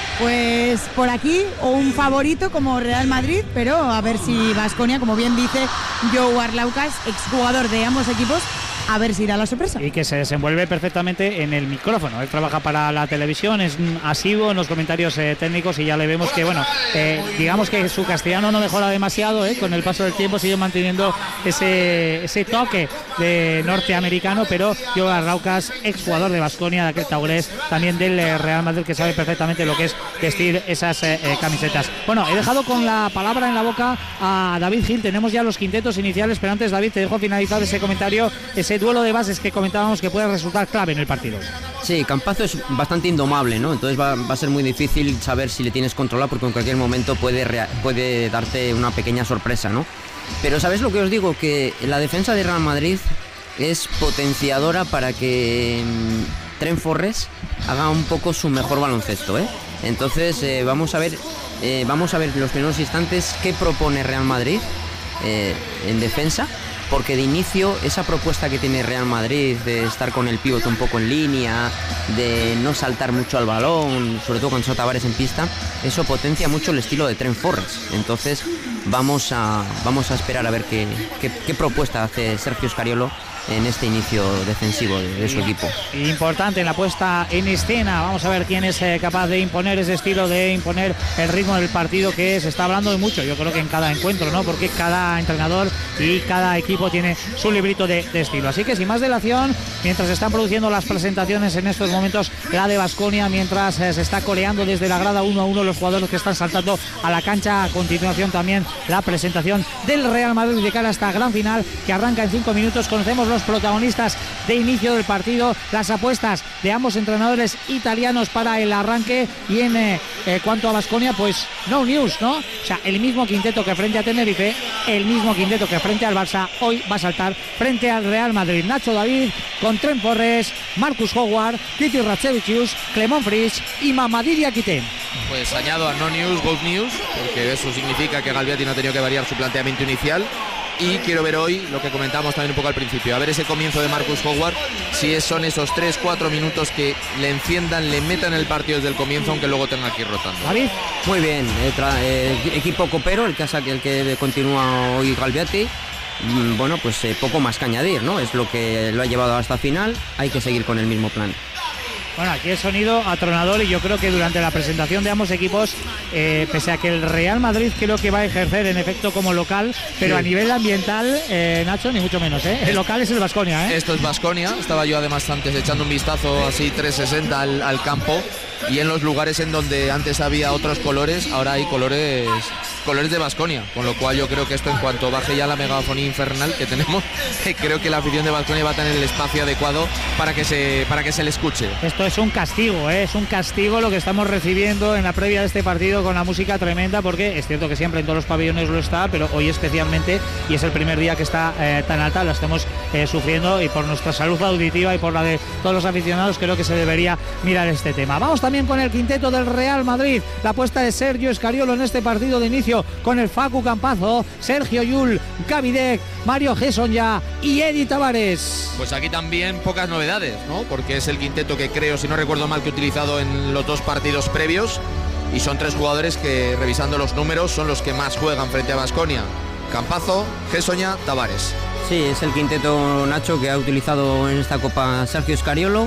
pues por aquí un favorito como Real Madrid, pero a ver si Baskonia, como bien dice Joe Arlaucas, exjugador de ambos equipos, a ver si irá la sorpresa. Y que se desenvuelve perfectamente en el micrófono. Él trabaja para la televisión, es asiduo en los comentarios eh, técnicos y ya le vemos que, bueno, eh, digamos que su castellano no mejora demasiado, eh, con el paso del tiempo sigue manteniendo ese, ese toque de norteamericano, pero Joe Arraucas, exjugador de Baskonia, de aquel Taurés, también del eh, Real Madrid, que sabe perfectamente lo que es vestir esas eh, eh, camisetas. Bueno, he dejado con la palabra en la boca a David Gil. Tenemos ya los quintetos iniciales, pero antes, David, te dejo finalizar ese comentario, ese duelo de bases que comentábamos que puede resultar clave en el partido. Sí, Campazo es bastante indomable, ¿no? Entonces va, va a ser muy difícil saber si le tienes controlado, porque en cualquier momento puede, rea- puede darte una pequeña sorpresa, ¿no? Pero ¿sabes lo que os digo? Que la defensa de Real Madrid es potenciadora para que mmm, Trent Forrest haga un poco su mejor baloncesto, ¿eh? Entonces eh, vamos a ver eh, vamos a ver en los primeros instantes qué propone Real Madrid eh, en defensa. Porque de inicio esa propuesta que tiene Real Madrid de estar con el pívot un poco en línea, de no saltar mucho al balón, sobre todo cuando está Tavares en pista, eso potencia mucho el estilo de Trent Forrest. Entonces vamos a, vamos a esperar a ver qué, qué, qué propuesta hace Sergio Scariolo en este inicio defensivo de, de su equipo. Importante en la puesta en escena. Vamos a ver quién es eh, capaz de imponer ese estilo, de imponer el ritmo del partido, que se está hablando de mucho, yo creo que en cada encuentro, ¿no? Porque cada entrenador y cada equipo tiene su librito de, de estilo. Así que sin más dilación, mientras se están produciendo las presentaciones en estos momentos, la de Baskonia, mientras eh, se está coreando desde la grada uno a uno los jugadores que están saltando a la cancha. A continuación también la presentación del Real Madrid de cara a esta gran final que arranca en cinco minutos. Conocemos los protagonistas de inicio del partido, las apuestas de ambos entrenadores italianos para el arranque, y en eh, eh, cuanto a Baskonia, pues no news, ¿no? O sea, el mismo quinteto que frente a Tenerife, el mismo quinteto que frente al Barça, hoy va a saltar frente al Real Madrid. Nacho David con Trent Forrest, Marcus Howard, Titi Ratsevicius, Clement Fritsch y Mamadi Diakité. Pues añado a no news, good news, porque eso significa que Galbiati no ha tenido que variar su planteamiento inicial. Y quiero ver hoy lo que comentábamos también un poco al principio, a ver ese comienzo de Marcus Howard, si son esos tres cuatro minutos que le enciendan, le metan el partido desde el comienzo, aunque luego tenga que ir rotando. David. Muy bien, eh, tra- eh, equipo copero, el que, el que continúa hoy Galbiati. Mm, bueno, pues eh, poco más que añadir, ¿no? Es lo que lo ha llevado hasta final, hay que seguir con el mismo plan. Bueno, aquí el sonido atronador, y yo creo que durante la presentación de ambos equipos, eh, pese a que el Real Madrid creo que va a ejercer en efecto como local, pero sí, a nivel ambiental, eh, Nacho, ni mucho menos, ¿eh? El local es el Baskonia, ¿eh? Esto es Baskonia, estaba yo además antes echando un vistazo así trescientos sesenta al, al campo, y en los lugares en donde antes había otros colores, ahora hay colores colores de Baskonia, con lo cual yo creo que esto, en cuanto baje ya la megafonía infernal que tenemos, creo que la afición de Baskonia va a tener el espacio adecuado para que se para que se le escuche. Esto es un castigo, ¿eh? Es un castigo lo que estamos recibiendo en la previa de este partido, con la música tremenda, porque es cierto que siempre en todos los pabellones lo está, pero hoy especialmente, y es el primer día que está eh, tan alta, la estamos eh, sufriendo, y por nuestra salud auditiva y por la de todos los aficionados creo que se debería mirar este tema. Vamos también con el quinteto del Real Madrid, la apuesta de Sergio Scariolo en este partido de inicio, con el Facu Campazo, Sergio Llull, Gavidec, Mario Gesonja y Edi Tavares. Pues aquí también pocas novedades, ¿no? Porque es el quinteto que creo, si no recuerdo mal, que he utilizado en los dos partidos previos, y son tres jugadores que, revisando los números, son los que más juegan frente a Baskonia: Campazo, Gesonja, Tavares. Sí, es el quinteto, Nacho, que ha utilizado en esta Copa Sergio Scariolo.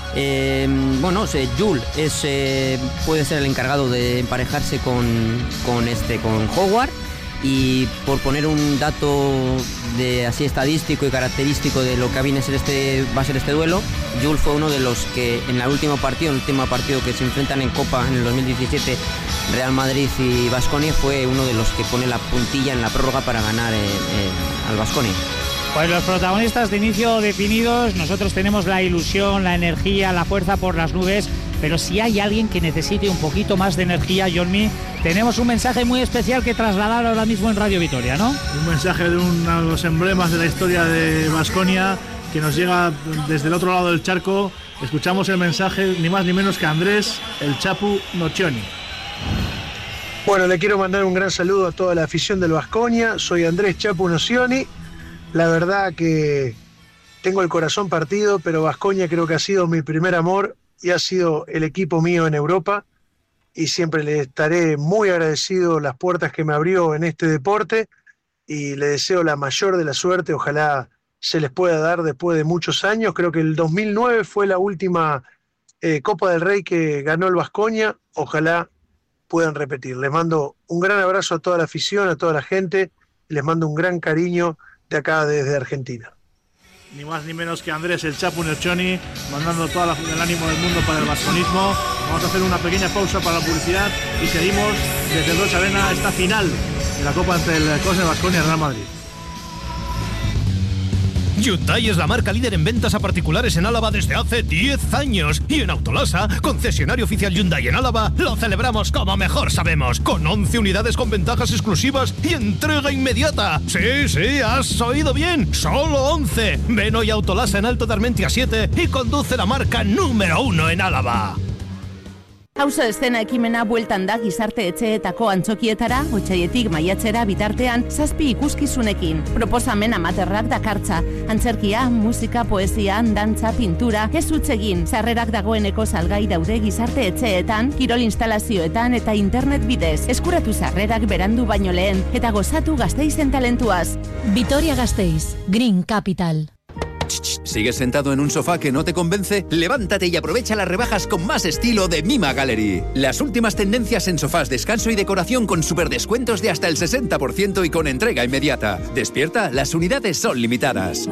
Eh, bueno, eh, Llull es, eh, puede ser el encargado de emparejarse con, con, este, con Howard. Y por poner un dato de así estadístico y característico de lo que viene a ser este, va a ser este duelo, Llull fue uno de los que en el último partido, en el último partido que se enfrentan en Copa en el dos mil diecisiete, Real Madrid y Baskonia, fue uno de los que pone la puntilla en la prórroga para ganar eh, eh, al Baskonia. Pues los protagonistas de inicio definidos, nosotros tenemos la ilusión, la energía, la fuerza por las nubes, pero si hay alguien que necesite un poquito más de energía, Johnny, tenemos un mensaje muy especial que trasladar ahora mismo en Radio Vitoria, ¿no? Un mensaje de uno de los emblemas de la historia de Baskonia que nos llega desde el otro lado del charco. Escuchamos el mensaje ni más ni menos que Andrés el Chapu Nocioni. Bueno, le quiero mandar un gran saludo a toda la afición del Baskonia. Soy Andrés Chapu Nocioni. La verdad que tengo el corazón partido, pero Baskonia creo que ha sido mi primer amor y ha sido el equipo mío en Europa, y siempre le estaré muy agradecido las puertas que me abrió en este deporte, y le deseo la mayor de la suerte. Ojalá se les pueda dar después de muchos años. Creo que el dos mil nueve fue la última eh, Copa del Rey que ganó el Baskonia. Ojalá puedan repetir. Les mando un gran abrazo a toda la afición, a toda la gente, y les mando un gran cariño de acá desde Argentina. Ni más ni menos que Andrés el Chapu Nerchoni, mandando todo el ánimo del mundo para el vasconismo. Vamos a hacer una pequeña pausa para la publicidad y seguimos desde el Roig Arena esta final de la Copa entre el Cosne Baskonia y el Real Madrid. Hyundai es la marca líder en ventas a particulares en Álava desde hace diez años. Y en Autolasa, concesionario oficial Hyundai en Álava, lo celebramos como mejor sabemos, con once unidades con ventajas exclusivas y entrega inmediata. Sí, sí, has oído bien, solo once. Ven hoy a Autolasa en Alto de Armentia siete y conduce la marca número uno en Álava. Auzo eszena ekimena bueltan da gizarte etxeetako antzokietara, otsaietik maiatzera bitartean zazpi ikuskizunekin. Proposamen amaterrak dakartza, antzerkia, musika, poesia, dantza, pintura, ez utz egin. Sarrerak dagoeneko salgai daude gizarte etxeetan, kirol instalazioetan eta internet bidez. Eskuratu sarrerak berandu baino lehen eta gozatu Gasteizen talentuaz. Vitoria Gasteiz, Green Capital. ¿Sigues sentado en un sofá que no te convence? Levántate y aprovecha las rebajas con más estilo de Mima Gallery. Las últimas tendencias en sofás, descanso y decoración con superdescuentos de hasta el sesenta por ciento y con entrega inmediata. Despierta, las unidades son limitadas.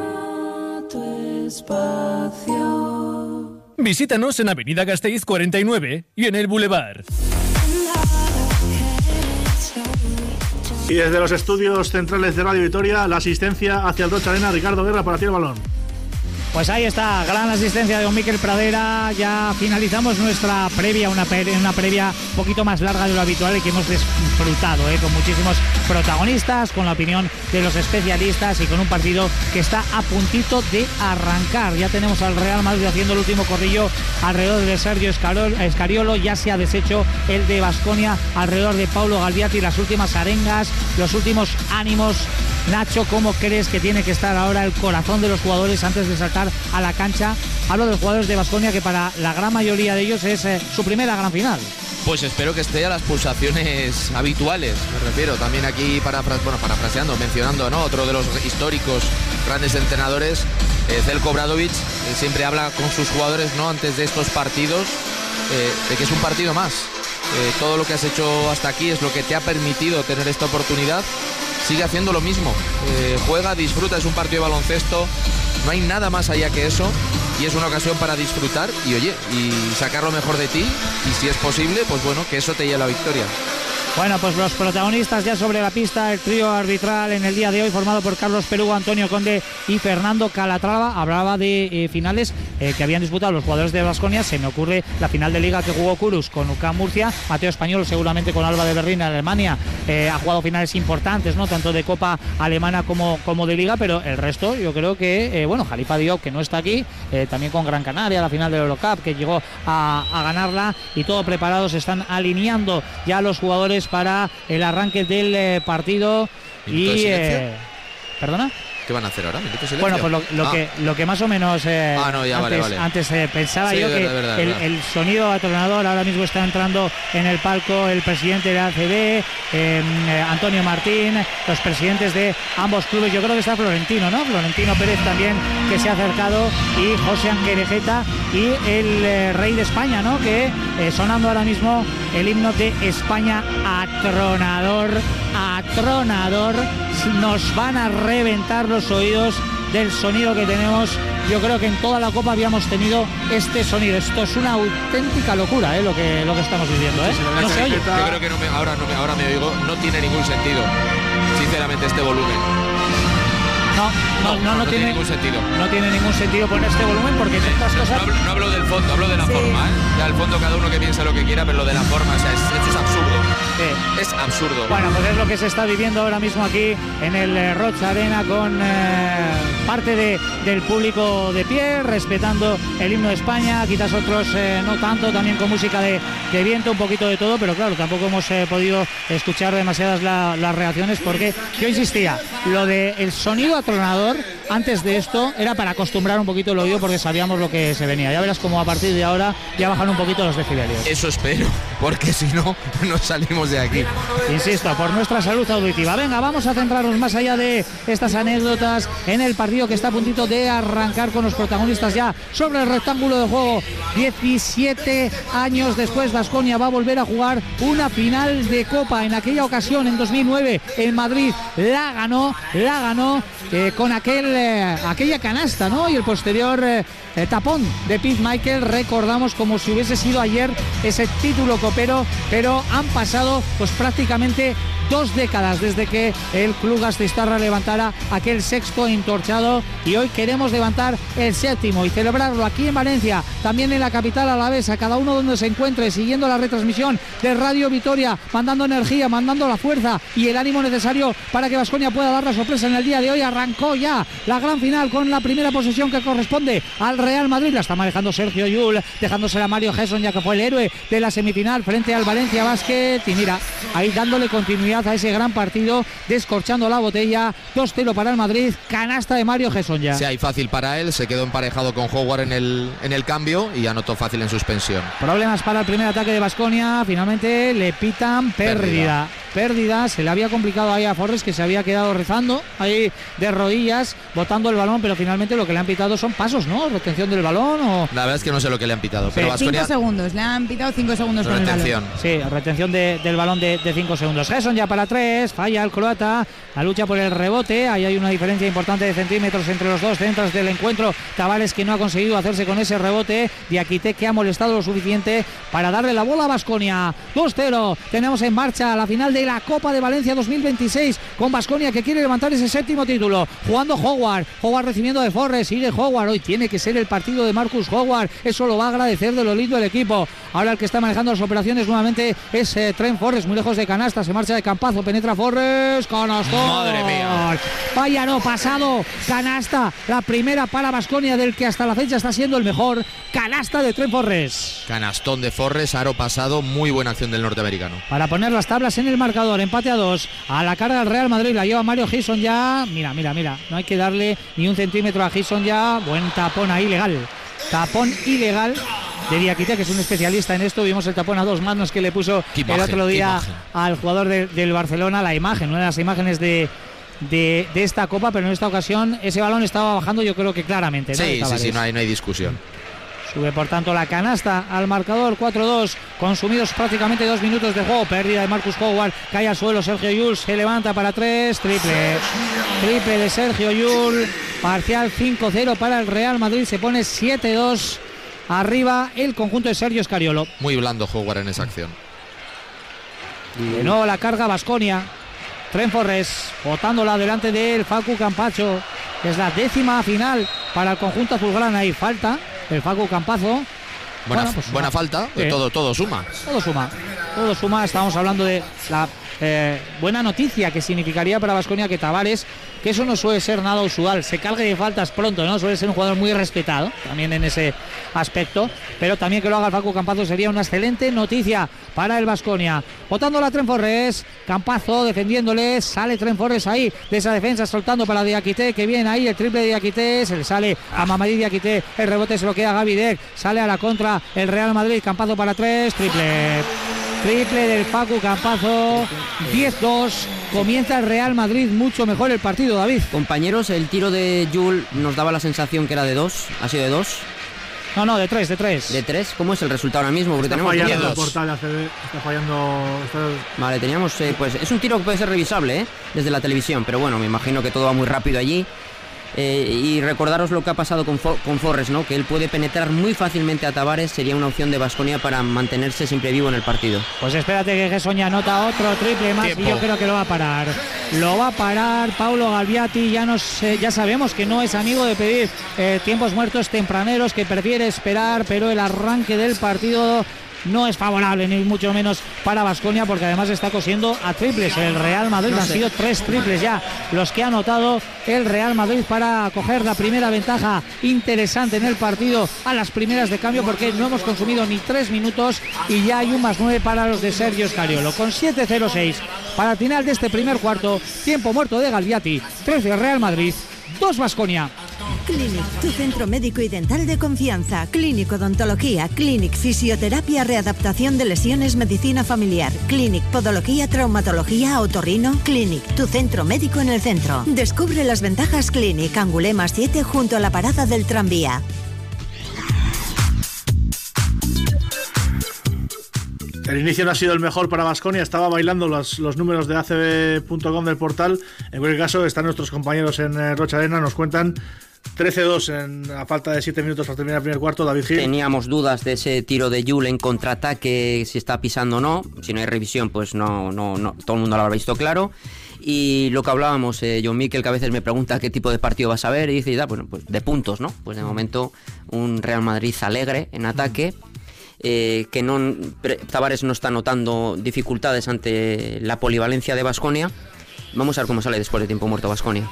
Visítanos en Avenida Gasteiz cuarenta y nueve y en el Boulevard. Y desde los estudios centrales de Radio Vitoria, la asistencia hacia el Roig Arena. Ricardo Guerra, para ti el balón. Pues ahí está, gran asistencia de don Miquel Pradera. Ya finalizamos nuestra previa, una, pre- una previa un poquito más larga de lo habitual y que hemos disfrutado, ¿eh? Con muchísimos protagonistas, con la opinión de los especialistas y con un partido que está a puntito de arrancar. Ya tenemos al Real Madrid haciendo el último corrillo alrededor de Sergio Escariolo. Ya se ha deshecho el de Baskonia alrededor de Paulo Galviati. Las últimas arengas, los últimos ánimos. Nacho, ¿cómo crees que tiene que estar ahora el corazón de los jugadores antes de saltar a la cancha? Hablo de los jugadores de Baskonia, que para la gran mayoría de ellos es eh, su primera gran final. Pues espero que esté a las pulsaciones habituales, me refiero. También aquí, para, bueno, parafraseando, mencionando, ¿no?, otro de los históricos grandes entrenadores, eh, Zeljko Obradović, eh, siempre habla con sus jugadores, ¿no?, antes de estos partidos, eh, de que es un partido más. Eh, todo lo que has hecho hasta aquí es lo que te ha permitido tener esta oportunidad. Sigue haciendo lo mismo, eh, juega, disfruta, es un partido de baloncesto, no hay nada más allá que eso, y es una ocasión para disfrutar y, oye, y sacar lo mejor de ti, y si es posible, pues bueno, que eso te lleve a la victoria. Bueno, pues los protagonistas ya sobre la pista, el trío arbitral en el día de hoy formado por Carlos Perugo, Antonio Conde y Fernando Calatrava. Hablaba de eh, finales eh, que habían disputado los jugadores de Baskonia. Se me ocurre la final de Liga que jugó Kurus con U C A M Murcia, Mateo Español seguramente con Alba de Berlín en Alemania. Eh, ha jugado finales importantes, ¿no?, tanto de Copa Alemana como, como de Liga, pero el resto yo creo que, eh, bueno, Jalifa Diop, que no está aquí, eh, también con Gran Canaria, la final del Eurocup, que llegó a, a ganarla, y todo preparado, se están alineando ya los jugadores para el arranque del eh, partido. Y eh, ¿perdona? ¿Qué van a hacer ahora? Bueno, pues lo, lo, ah. que, lo que más o menos eh, ah, no, ya, antes, vale, vale. antes eh, pensaba sí, yo verdad, que verdad, el, verdad. el sonido atronador, ahora mismo está entrando en el palco el presidente de A C B, eh, eh, Antonio Martín, los presidentes de ambos clubes. Yo creo que está Florentino, ¿no? Florentino Pérez también, que se ha acercado, y José Anquerejeta, y el eh, rey de España, ¿no?, que eh, sonando ahora mismo el himno de España, atronador, atronador. Nos van a reventar los oídos del sonido que tenemos. Yo creo que en toda la Copa habíamos tenido este sonido. Esto es una auténtica locura, ¿eh?, lo que, lo que estamos viviendo, ¿eh? No se oye. Yo creo que no me, ahora, no me, ahora me oigo, no tiene ningún sentido, sinceramente, este volumen. No, no, no, no, no, no tiene ningún sentido. No tiene ningún sentido poner este volumen, porque sí, estas no, cosas... No hablo, no hablo del fondo, hablo de la sí. forma, ¿eh? Ya el fondo cada uno que piensa lo que quiera, pero lo de la forma, o sea, es, esto es absurdo. Sí. Es absurdo. Bueno, pues es lo que se está viviendo ahora mismo aquí en el eh, Roig Arena, con eh, parte de, del público de pie, respetando el himno de España, quizás otros eh, no tanto, también con música de, de viento, un poquito de todo, pero claro, tampoco hemos eh, podido escuchar demasiadas la, las reacciones, porque yo insistía, lo del sonido atronador antes de esto era para acostumbrar un poquito el oído porque sabíamos lo que se venía. Ya verás como a partir de ahora ya bajan un poquito los decibelios. Eso espero, porque si no, no salimos de aquí. Insisto, por nuestra salud auditiva. Venga, vamos a centrarnos más allá de estas anécdotas en el partido que está a puntito de arrancar con los protagonistas ya sobre el rectángulo de juego. diecisiete años después, Baskonia va a volver a jugar una final de Copa. En aquella ocasión, en dos mil nueve, en Madrid, la ganó, la ganó eh, con aquel, eh, aquella canasta, ¿no? Y el posterior eh, eh, tapón de Pete Michael. Recordamos como si hubiese sido ayer ese título copero, pero han pasado pues prácticamente dos décadas desde que el club Gasteiztarra levantara aquel sexto entorchado, y hoy queremos levantar el séptimo y celebrarlo aquí en Valencia, también en la capital alavesa, cada uno donde se encuentre, siguiendo la retransmisión de Radio Vitoria, mandando energía, mandando la fuerza y el ánimo necesario para que Baskonia pueda dar la sorpresa en el día de hoy. Arrancó ya la gran final con la primera posesión que corresponde al Real Madrid. La está manejando Sergio Llull, dejándosela a Mario Gesson, ya que fue el héroe de la semifinal frente al Valencia Basket, y mira, ahí dándole continuidad a ese gran partido, descorchando la botella. Dos cero para el Madrid, canasta de Mario Gesson ya. Sí, hay fácil para él, se quedó emparejado con Howard en el, en el cambio y anotó fácil en suspensión. Problemas para el primer ataque de Baskonia, finalmente le pitan pérdida. Pérdida, pérdida. Se le había complicado ahí a Forres, que se había quedado rezando ahí de rodillas, botando el balón, pero finalmente lo que le han pitado son pasos, ¿no? Retención del balón o... La verdad es que no sé lo que le han pitado, sí, pero Baskonia... cinco segundos, le han pitado cinco segundos con retención. el balón. Sí, retención de, del balón de cinco segundos. Gesson ya para tres, falla el croata, la lucha por el rebote, ahí hay una diferencia importante de centímetros entre los dos centros del encuentro. Tavares, que no ha conseguido hacerse con ese rebote, Diakité, que ha molestado lo suficiente para darle la bola a Baskonia. dos cero, tenemos en marcha la final de la Copa de Valencia dos mil veintiséis, con Baskonia que quiere levantar ese séptimo título, jugando Howard, Howard recibiendo de Forres, sigue Howard, hoy tiene que ser el partido de Marcus Howard, eso lo va a agradecer de lo lindo el equipo. Ahora el que está manejando las operaciones nuevamente es eh, Trent Forres, muy lejos de canasta, se marcha de Campazo, penetra Forres, canastón. Madre mía. Vaya no, pasado, canasta, la primera para Baskonia, del que hasta la fecha está siendo el mejor, canasta de Trent Forres. Canastón de Forres, aro pasado, muy buena acción del norteamericano. Para poner las tablas en el marcador, empate a dos, a la carga del Real Madrid, la lleva Mario Gesson ya, mira, mira, mira, no hay que darle ni un centímetro a Gesson ya, buen tapón ahí, ilegal, tapón ilegal de Diakité, que es un especialista en esto. Vimos el tapón a dos manos que le puso imagen, el otro día al jugador de, del Barcelona, la imagen, una de las imágenes de De, de esta Copa, pero en esta ocasión ese balón estaba bajando, yo creo que claramente, ¿no? Sí, sí, sí, no hay, no hay discusión. Sube por tanto la canasta al marcador, cuatro dos, consumidos prácticamente dos minutos de juego, pérdida de Marcus Howard, cae al suelo Sergio Llull, se levanta para tres, triple, triple de Sergio Llull, parcial cinco cero para el Real Madrid, se pone siete dos arriba el conjunto de Sergio Scariolo. Muy blando Howard en esa acción. De nuevo la carga Baskonia, Trent Forres botándola delante del Facu Campacho. Es la décima final para el conjunto azulgrana y falta el Facu Campazo. Buena, bueno, pues buena falta, eh, todo, todo suma. Todo suma, todo suma. Estamos hablando de la eh, buena noticia que significaría para Baskonia que Tavares, que eso no suele ser nada usual, se cargue de faltas pronto, ¿no? Suele ser un jugador muy respetado también en ese aspecto, pero también que lo haga el Facu Campazo sería una excelente noticia para el Baskonia. Botándola Trent Forres, Campazo defendiéndole, sale Trent Forres ahí de esa defensa, soltando para Diakité, que viene ahí el triple de Diakité, se le sale a Mamadi Diakité, el rebote se lo queda a Gaby Deck, sale a la contra el Real Madrid, Campazo para tres, triple. Triple del Facu Campazo, diez dos, comienza el Real Madrid mucho mejor el partido, David. Compañeros, el tiro de Llull nos daba la sensación que era de dos, ¿ha sido de dos? No, no, de tres, de tres. ¿De tres? ¿Cómo es el resultado ahora mismo? Porque está tenemos fallando el portal A C B, está fallando... Está... Vale, teníamos, eh, pues es un tiro que puede ser revisable, ¿eh? Desde la televisión, pero bueno, me imagino que todo va muy rápido allí. Eh, y recordaros lo que ha pasado con, For con Forres, ¿no? Que él puede penetrar muy fácilmente a Tavares, sería una opción de Baskonia para mantenerse siempre vivo en el partido. Pues espérate que Gesson anota otro triple más. Tiempo. Y yo creo que lo va a parar. Lo va a parar Paulo Galviati, ya, nos, eh, ya sabemos que no es amigo de pedir eh, tiempos muertos tempraneros, que prefiere esperar, pero el arranque del partido no es favorable, ni mucho menos para Baskonia, porque además está cosiendo a triples. El Real Madrid no han sé. sido tres triples ya los que ha anotado el Real Madrid para coger la primera ventaja interesante en el partido a las primeras de cambio, porque no hemos consumido ni tres minutos y ya hay un más nueve para los de Sergio Scariolo. Con siete cero seis para el final de este primer cuarto, tiempo muerto de Galviati, trece Real Madrid, dos Baskonia. Clinic, tu centro médico y dental de confianza. Clinic Odontología, Clinic Fisioterapia, Readaptación de lesiones, Medicina familiar. Clinic Podología, Traumatología, Otorrino. Clinic, tu centro médico en el centro. Descubre las ventajas Clinic, Angulemas siete junto a la parada del tranvía. El inicio no ha sido el mejor para Baskonia, estaba bailando los, los números de A C B punto com del portal. En cualquier caso, están nuestros compañeros en eh, Rocha Arena, nos cuentan trece dos en, a falta de siete minutos para terminar el primer cuarto. David Gil. Teníamos dudas de ese tiro de Yul en contraataque, si está pisando o no. Si no hay revisión, pues no, no, no todo el mundo lo habrá visto claro. Y lo que hablábamos, eh, John Mikel, que a veces me pregunta qué tipo de partido vas a ver, y dice, y da, bueno, pues de puntos, ¿no? Pues de momento un Real Madrid alegre en ataque. Eh, que no, Tavares no está notando dificultades ante la polivalencia de Baskonia. Vamos a ver cómo sale después de tiempo muerto Baskonia.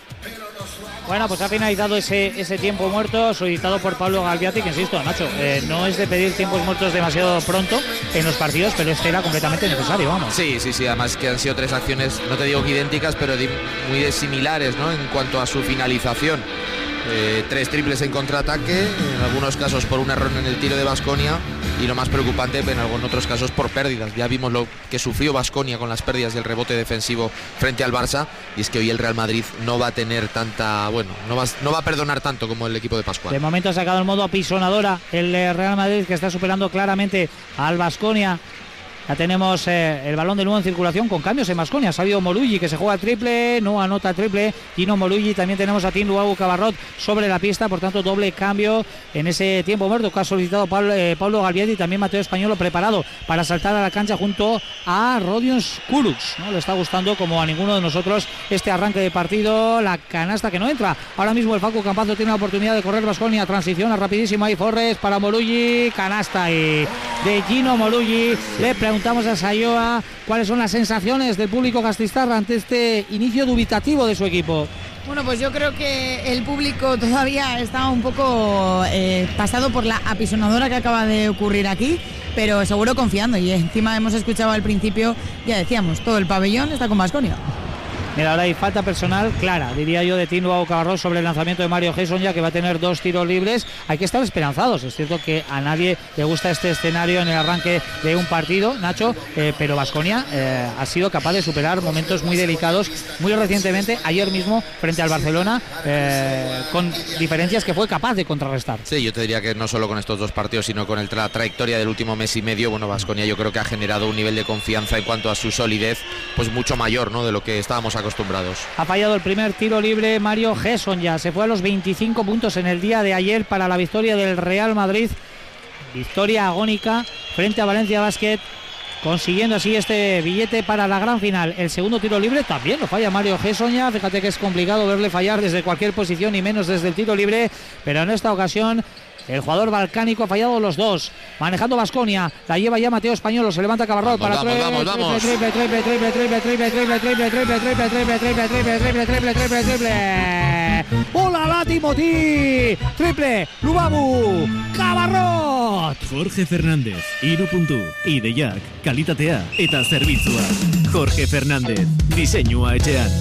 Bueno, pues ha finalizado ese, ese tiempo muerto solicitado por Pablo Galbiati, que insisto, Nacho, eh, no es de pedir tiempos muertos demasiado pronto en los partidos, pero este era completamente necesario, vamos. Sí, sí, sí, además que han sido tres acciones, no te digo que idénticas, pero de, muy similares, ¿no? En cuanto a su finalización. Eh, tres triples en contraataque, en algunos casos por un error en el tiro de Baskonia, y lo más preocupante en algunos otros casos por pérdidas. Ya vimos lo que sufrió Baskonia con las pérdidas del rebote defensivo frente al Barça, y es que hoy el Real Madrid no va a tener tanta, bueno, no va, no va a perdonar tanto como el equipo de Pascual. De momento ha sacado el modo apisonadora el Real Madrid, que está superando claramente al Baskonia. Ya tenemos eh, el balón de nuevo en circulación con cambios en Baskonia. Ha salido Morulli, que se juega triple, no anota triple. Gino Morulli, también tenemos a Tim Luabu Cabarrot sobre la pista, por tanto doble cambio en ese tiempo muerto que ha solicitado Pablo, eh, Pablo Galbiati. También Mateo Españolo preparado para saltar a la cancha junto a Rodion Kurucs. No le está gustando como a ninguno de nosotros este arranque de partido. La canasta que no entra. Ahora mismo el Facu Campazo tiene la oportunidad de correr Baskonia. Transición rapidísima ahí Forres para Morulli. Canasta y de Gino Morulli. Le preguntamos a Sayoa cuáles son las sensaciones del público gastistarra ante este inicio dubitativo de su equipo. Bueno, pues yo creo que el público todavía está un poco eh, pasado por la apisonadora que acaba de ocurrir aquí, pero seguro confiando, y encima hemos escuchado al principio, ya decíamos, todo el pabellón está con Baskonia. Mira, ahora hay falta personal clara, diría yo, de Tim Luabu Cabarrot sobre el lanzamiento de Mario Gesson, ya que va a tener dos tiros libres. Hay que estar esperanzados. Es cierto que a nadie le gusta este escenario en el arranque de un partido, Nacho, eh, pero Baskonia eh, ha sido capaz de superar momentos muy delicados muy recientemente, ayer mismo frente al Barcelona, eh, con diferencias que fue capaz de contrarrestar. Sí, yo te diría que no solo con estos dos partidos, sino con el tra- la trayectoria del último mes y medio. Bueno, Baskonia yo creo que ha generado un nivel de confianza en cuanto a su solidez, pues mucho mayor, ¿no?, de lo que estábamos acostumbrados. Ha fallado el primer tiro libre Mario Gesson, ya se fue a los veinticinco puntos en el día de ayer para la victoria del Real Madrid. Victoria agónica frente a Valencia Basket, consiguiendo así este billete para la gran final. El segundo tiro libre también lo falla Mario Gesson. Fíjate que es complicado verle fallar desde cualquier posición y menos desde el tiro libre, pero en esta ocasión el jugador balcánico ha fallado los dos. Manejando Baskonia, la lleva ya Mateo Españolo, se levanta Cabarrot para vamos, vamos, vamos. triple, triple, triple, triple, triple, triple, triple, triple, triple, triple, triple, triple, triple, triple, triple, triple. ¡Hola, la Timothy! Triple, Lubabu, Cabarrot. Jorge Fernández, Iru puntu, Ideiak, kalitatea eta zerbitzua. Jorge Fernández, diseinua etxean.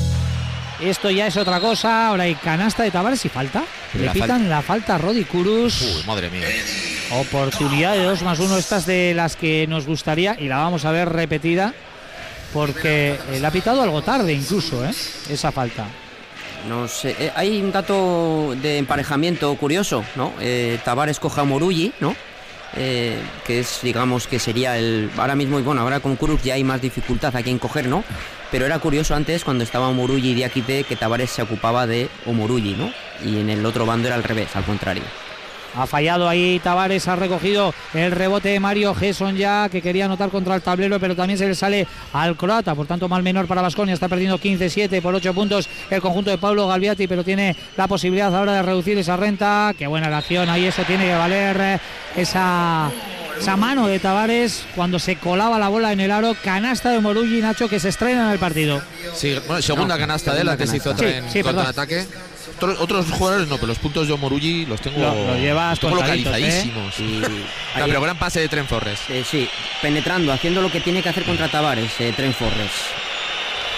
Esto ya es otra cosa. Ahora hay canasta de Tavares y falta. Le La pitan fal- la falta a Rodi Kurucs. Uy, madre mía. Oportunidad de dos más uno, estas de las que nos gustaría, y la vamos a ver repetida porque eh, le ha pitado algo tarde incluso, ¿eh? Esa falta. No sé, eh, hay un dato de emparejamiento curioso, ¿no? Eh, Tavares coja a Morulli, ¿no? Eh, que es, digamos, que sería el... Ahora mismo, y bueno, ahora con Kurucs ya hay más dificultad a quien coger, ¿no? Pero era curioso antes, cuando estaba Omorulli y Diakite, que Tavares se ocupaba de Omorulli, ¿no? Y en el otro bando era al revés, al contrario. Ha fallado ahí Tavares, ha recogido el rebote de Mario Gesson ya, que quería anotar contra el tablero, pero también se le sale al croata, por tanto mal menor para Baskonia. Está perdiendo quince siete por ocho puntos el conjunto de Pablo Galbiati, pero tiene la posibilidad ahora de reducir esa renta. Qué buena la acción, ahí eso tiene que valer, esa, esa mano de Tavares cuando se colaba la bola en el aro. Canasta de Morulli, Nacho, que se estrena en el partido. Sí, bueno, segunda No, canasta de él, segunda antes hizo canasta. otra en Sí, sí, perdón. contraataque. Otros, otros jugadores no, pero los puntos de Omorulli los tengo, Lo- lo llevas los tengo contaditos, localizadísimos. Y No, ahí- pero gran pase de Trent Forrest. eh, sí, penetrando, haciendo lo que tiene que hacer contra Tavares, eh, Trent Forrest.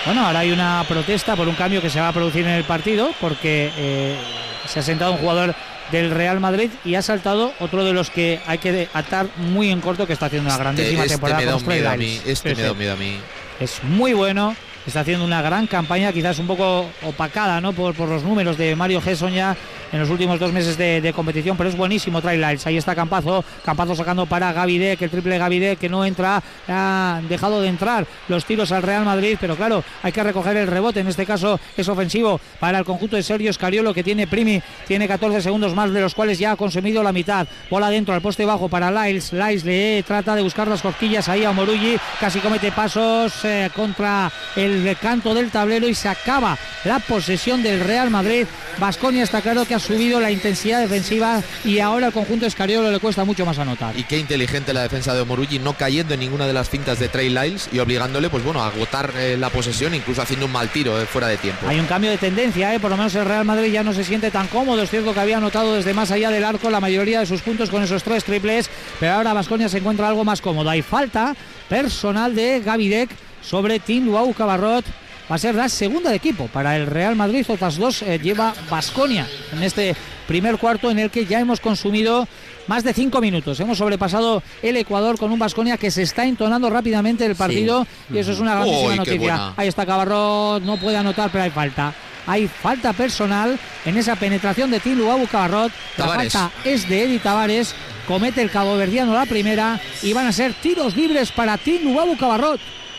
Bueno, ahora hay una protesta por un cambio que se va a producir en el partido, porque eh, se ha sentado un jugador del Real Madrid y ha saltado otro de los que hay que atar muy en corto, que está haciendo una grandísima este, temporada. Este me da con un miedo a Lyles. mí, este Sí, me da sí. un miedo a mí. Es muy bueno, está haciendo una gran campaña, quizás un poco opacada, ¿no? Por, por los números de Mario Gesson ya en los últimos dos meses de, de competición, pero es buenísimo. Trey Lyles, ahí está Campazo, Campazo sacando para Gavidec, el triple Gavidec que no entra, ha dejado de entrar los tiros al Real Madrid, pero claro, hay que recoger el rebote, en este caso es ofensivo para el conjunto de Sergio Scariolo, que tiene Primi, tiene catorce segundos más, de los cuales ya ha consumido la mitad. Bola dentro al poste bajo para Lyles, Lyles le trata de buscar las cosquillas ahí a Morulli, casi comete pasos eh, contra el canto del tablero y se acaba la posesión del Real Madrid. Baskonia está claro que ha subido la intensidad defensiva y ahora al conjunto de Scariolo le cuesta mucho más anotar. Y qué inteligente la defensa de Omoruggi, no cayendo en ninguna de las fintas de Trey Lyles y obligándole, pues bueno, a agotar eh, la posesión, incluso haciendo un mal tiro eh, fuera de tiempo. Hay un cambio de tendencia, eh, por lo menos el Real Madrid ya no se siente tan cómodo. Es cierto que había anotado desde más allá del arco la mayoría de sus puntos con esos tres triples, pero ahora Baskonia se encuentra algo más cómodo. Hay falta personal de Gavidec sobre Tim Luau Cabarrot. Va a ser la segunda de equipo para el Real Madrid. Otras dos eh, lleva Baskonia en este primer cuarto, en el que ya hemos consumido más de cinco minutos. Hemos sobrepasado el Ecuador con un Baskonia que se está entonando rápidamente el partido, sí. Y eso es una grandísima Uy, noticia. Ahí está Cabarrot, no puede anotar, pero hay falta. Hay falta personal en esa penetración de Tim Luau Cabarrot. La Tavares. falta es de Edi Tavares. Comete el caboverdiano la primera y van a ser tiros libres para Tim Luau Cabarrot.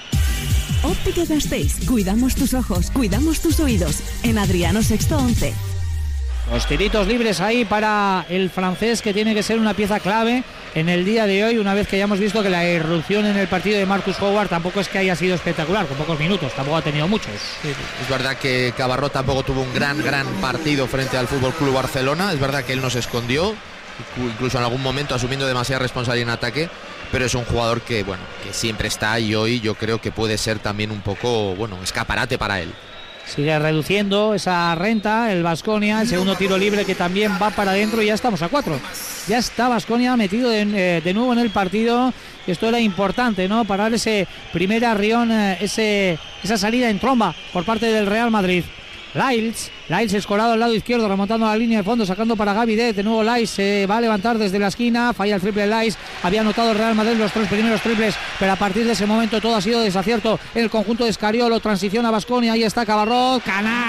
Óptica Gasteiz, cuidamos tus ojos, cuidamos tus oídos. En Adriano Sexto once. Los tiritos libres ahí para el francés, que tiene que ser una pieza clave en el día de hoy, una vez que ya hemos visto que la irrupción en el partido de Marcus Howard tampoco es que haya sido espectacular, con pocos minutos, tampoco ha tenido muchos. Sí, es verdad que Cabarrot tampoco tuvo un gran, gran partido frente al F C Barcelona. Es verdad que él nos escondió, incluso en algún momento asumiendo demasiada responsabilidad en ataque, pero es un jugador que, bueno, que siempre está, y hoy yo creo que puede ser también un poco, bueno, escaparate para él. Sigue reduciendo esa renta el Baskonia, el segundo tiro libre que también va para adentro y ya estamos a cuatro. Ya está Baskonia metido de, eh, de nuevo en el partido. Esto era importante, ¿no? Parar ese primer arrión, eh, ese, esa salida en tromba por parte del Real Madrid. Lyles, Lyles escorado al lado izquierdo, remontando la línea de fondo, sacando para Gavidec. De nuevo Lyles se va a levantar desde la esquina, falla el triple Lyles. Había anotado el Real Madrid los tres primeros triples, pero a partir de ese momento todo ha sido desacierto en el conjunto de Scariolo. Transiciona Baskonia, ahí está Cabarrot,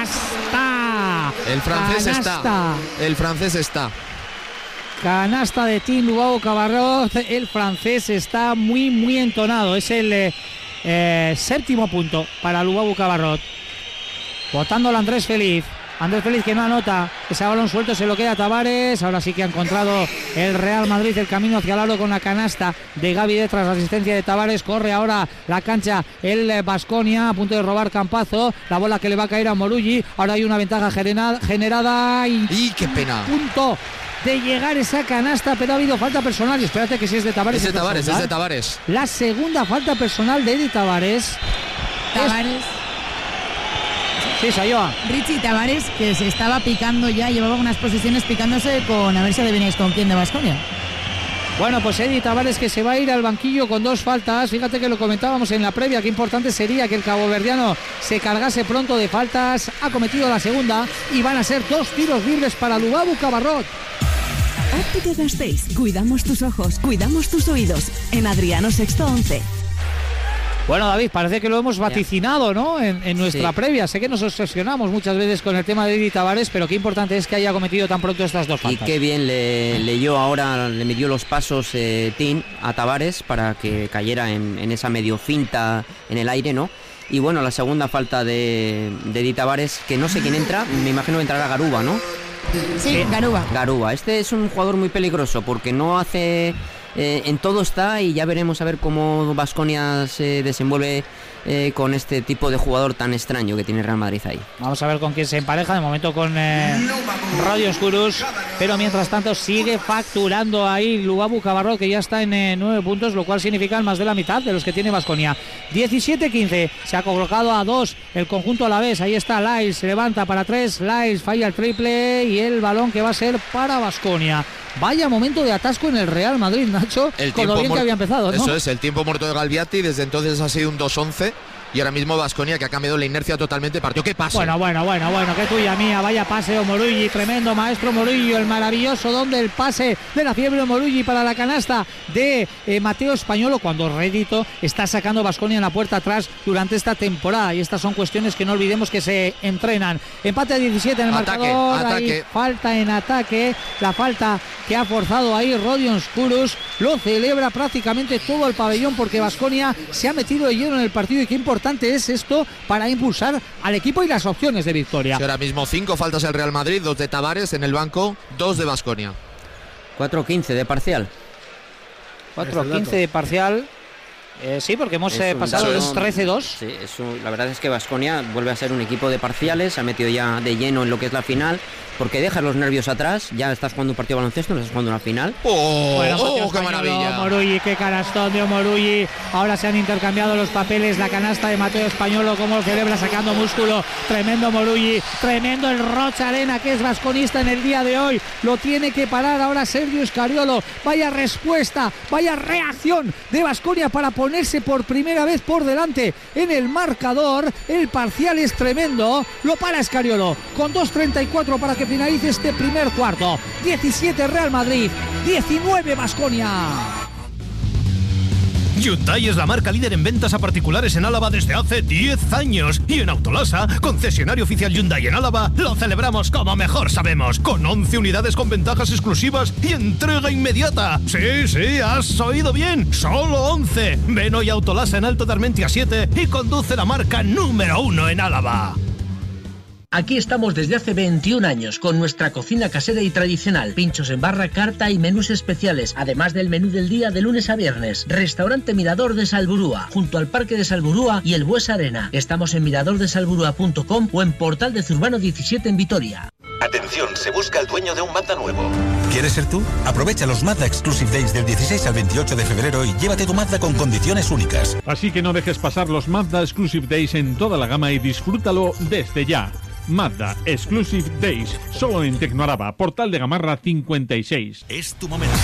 canasta. El francés canasta. está. El francés está. Canasta de Tim Luau Cabarrot. El francés está muy, muy entonado. Es el eh, eh, séptimo punto para Luau Cabarrot. Botándolo Andrés Feliz. Andrés Feliz que no anota. Ese balón suelto se lo queda a Tavares. Ahora sí que ha encontrado el Real Madrid el camino hacia el aro con la canasta de Gavidec tras la asistencia de Tavares. Corre ahora la cancha el Baskonia, a punto de robar Campazo. La bola que le va a caer a Morulli. Ahora hay una ventaja generada. Y, y qué pena. Punto de llegar esa canasta, pero ha habido falta personal. Y espérate que si es de Tavares. Es de Tavares, es de Tavares. La segunda falta personal de Edi Tavares. Tavares. Sí, Sayoa. Richie Tavares, que se estaba picando ya, llevaba unas posiciones picándose con, a ver si adivináis con quién de Baskonia. Bueno, pues Edi Tavares, que se va a ir al banquillo con dos faltas. Fíjate que lo comentábamos en la previa, qué importante sería que el caboverdiano se cargase pronto de faltas. Ha cometido la segunda y van a ser dos tiros libres para Luau Cabarrot. Óptica Gasteiz, cuidamos tus ojos, cuidamos tus oídos. En Adriano Sexto once. Bueno, David, parece que lo hemos vaticinado, ¿no? En, en nuestra Sí. previa. Sé que nos obsesionamos muchas veces con el tema de Edi Tavares, pero qué importante es que haya cometido tan pronto estas dos Y faltas. qué bien le leyó ahora, le midió los pasos eh, Tim a Tavares para que cayera en, en esa medio finta en el aire, ¿no? Y bueno, la segunda falta de, de Edi Tavares, que no sé quién entra, me imagino que entrará Garuba, ¿no? Sí, Garuba. Garuba, este es un jugador muy peligroso porque no hace... Eh, en todo está, y ya veremos a ver cómo Baskonia se desenvuelve eh, con este tipo de jugador tan extraño que tiene Real Madrid ahí. Vamos a ver con quién se empareja, de momento con eh, Radio Oscurus, pero mientras tanto sigue facturando ahí Luau Cabarrot, que ya está en eh, nueve puntos, lo cual significa más de la mitad de los que tiene Baskonia. diecisiete quince, se ha colocado a dos el conjunto a la vez. Ahí está Lyles, se levanta para tres, Lyles falla el triple y el balón que va a ser para Baskonia. Vaya momento de atasco en el Real Madrid, Nacho, El con lo bien muerto, que había empezado, ¿no? Eso es, el tiempo muerto de Galviati, desde entonces ha sido un dos once y ahora mismo Baskonia, que ha cambiado la inercia totalmente, partió. ¿Qué pasa? Bueno, bueno, bueno, bueno, qué tuya mía, vaya pase de Omorugui, tremendo maestro Omorugui, el maravilloso donde el pase de la fiebre Omorugui para la canasta de eh, Mateo Españolo, cuando rédito está sacando Baskonia en la puerta atrás durante esta temporada, y estas son cuestiones que no olvidemos que se entrenan. Empate a diecisiete en el ataque, marcador, ataque. Ahí, falta en ataque, la falta que ha forzado ahí Rodion Skurus, lo celebra prácticamente todo el pabellón porque Baskonia se ha metido de lleno en el partido, y qué importante es esto para impulsar al equipo y las opciones de victoria. Sí, ahora mismo cinco faltas el Real Madrid, dos de Tavares en el banco, dos de Baskonia. cuatro quince de parcial. cuatro quince de parcial. Eh, sí, porque hemos eh, pasado de trece dos. Sí, eso, la verdad es que Baskonia vuelve a ser un equipo de parciales, se ha metido ya de lleno en lo que es la final, porque dejas los nervios atrás, ya estás jugando un partido de baloncesto, no estás jugando una final. ¡Oh, bueno, oh qué maravilla! Omorugui, qué canastón de Omorugui. Ahora se han intercambiado los papeles, la canasta de Mateo Españolo, como lo celebra sacando músculo. Tremendo Omorugui, tremendo el Rocha Arena, que es vasconista en el día de hoy. Lo tiene que parar ahora Sergio Escariolo. Vaya respuesta, vaya reacción de Baskonia para ponerse por primera vez por delante en el marcador. El parcial es tremendo, lo para Escariolo con dos treinta y cuatro para que finalice este primer cuarto. diecisiete Real Madrid, diecinueve Baskonia. Hyundai es la marca líder en ventas a particulares en Álava desde hace diez años. Y en Autolasa, concesionario oficial Hyundai en Álava, lo celebramos como mejor sabemos, con once unidades con ventajas exclusivas y entrega inmediata. Sí, sí, has oído bien, solo once. Ven hoy a Autolasa en Alto de Armentia siete y conduce la marca número uno en Álava. Aquí estamos desde hace veintiún años con nuestra cocina casera y tradicional, pinchos en barra, carta y menús especiales, además del menú del día de lunes a viernes. Restaurante Mirador de Salburúa, junto al Parque de Salburúa y el Bues Arena. Estamos en mirador de salburúa punto com o en Portal de Zurbano diecisiete en Vitoria. Atención, se busca el dueño de un Mazda nuevo. ¿Quieres ser tú? Aprovecha los Mazda Exclusive Days del dieciséis al veintiocho de febrero y llévate tu Mazda con condiciones únicas. Así que no dejes pasar los Mazda Exclusive Days en toda la gama y disfrútalo desde ya. Mazda Exclusive Days, solo en Tecnoaraba, Portal de Gamarra cincuenta y seis. Es tu momento.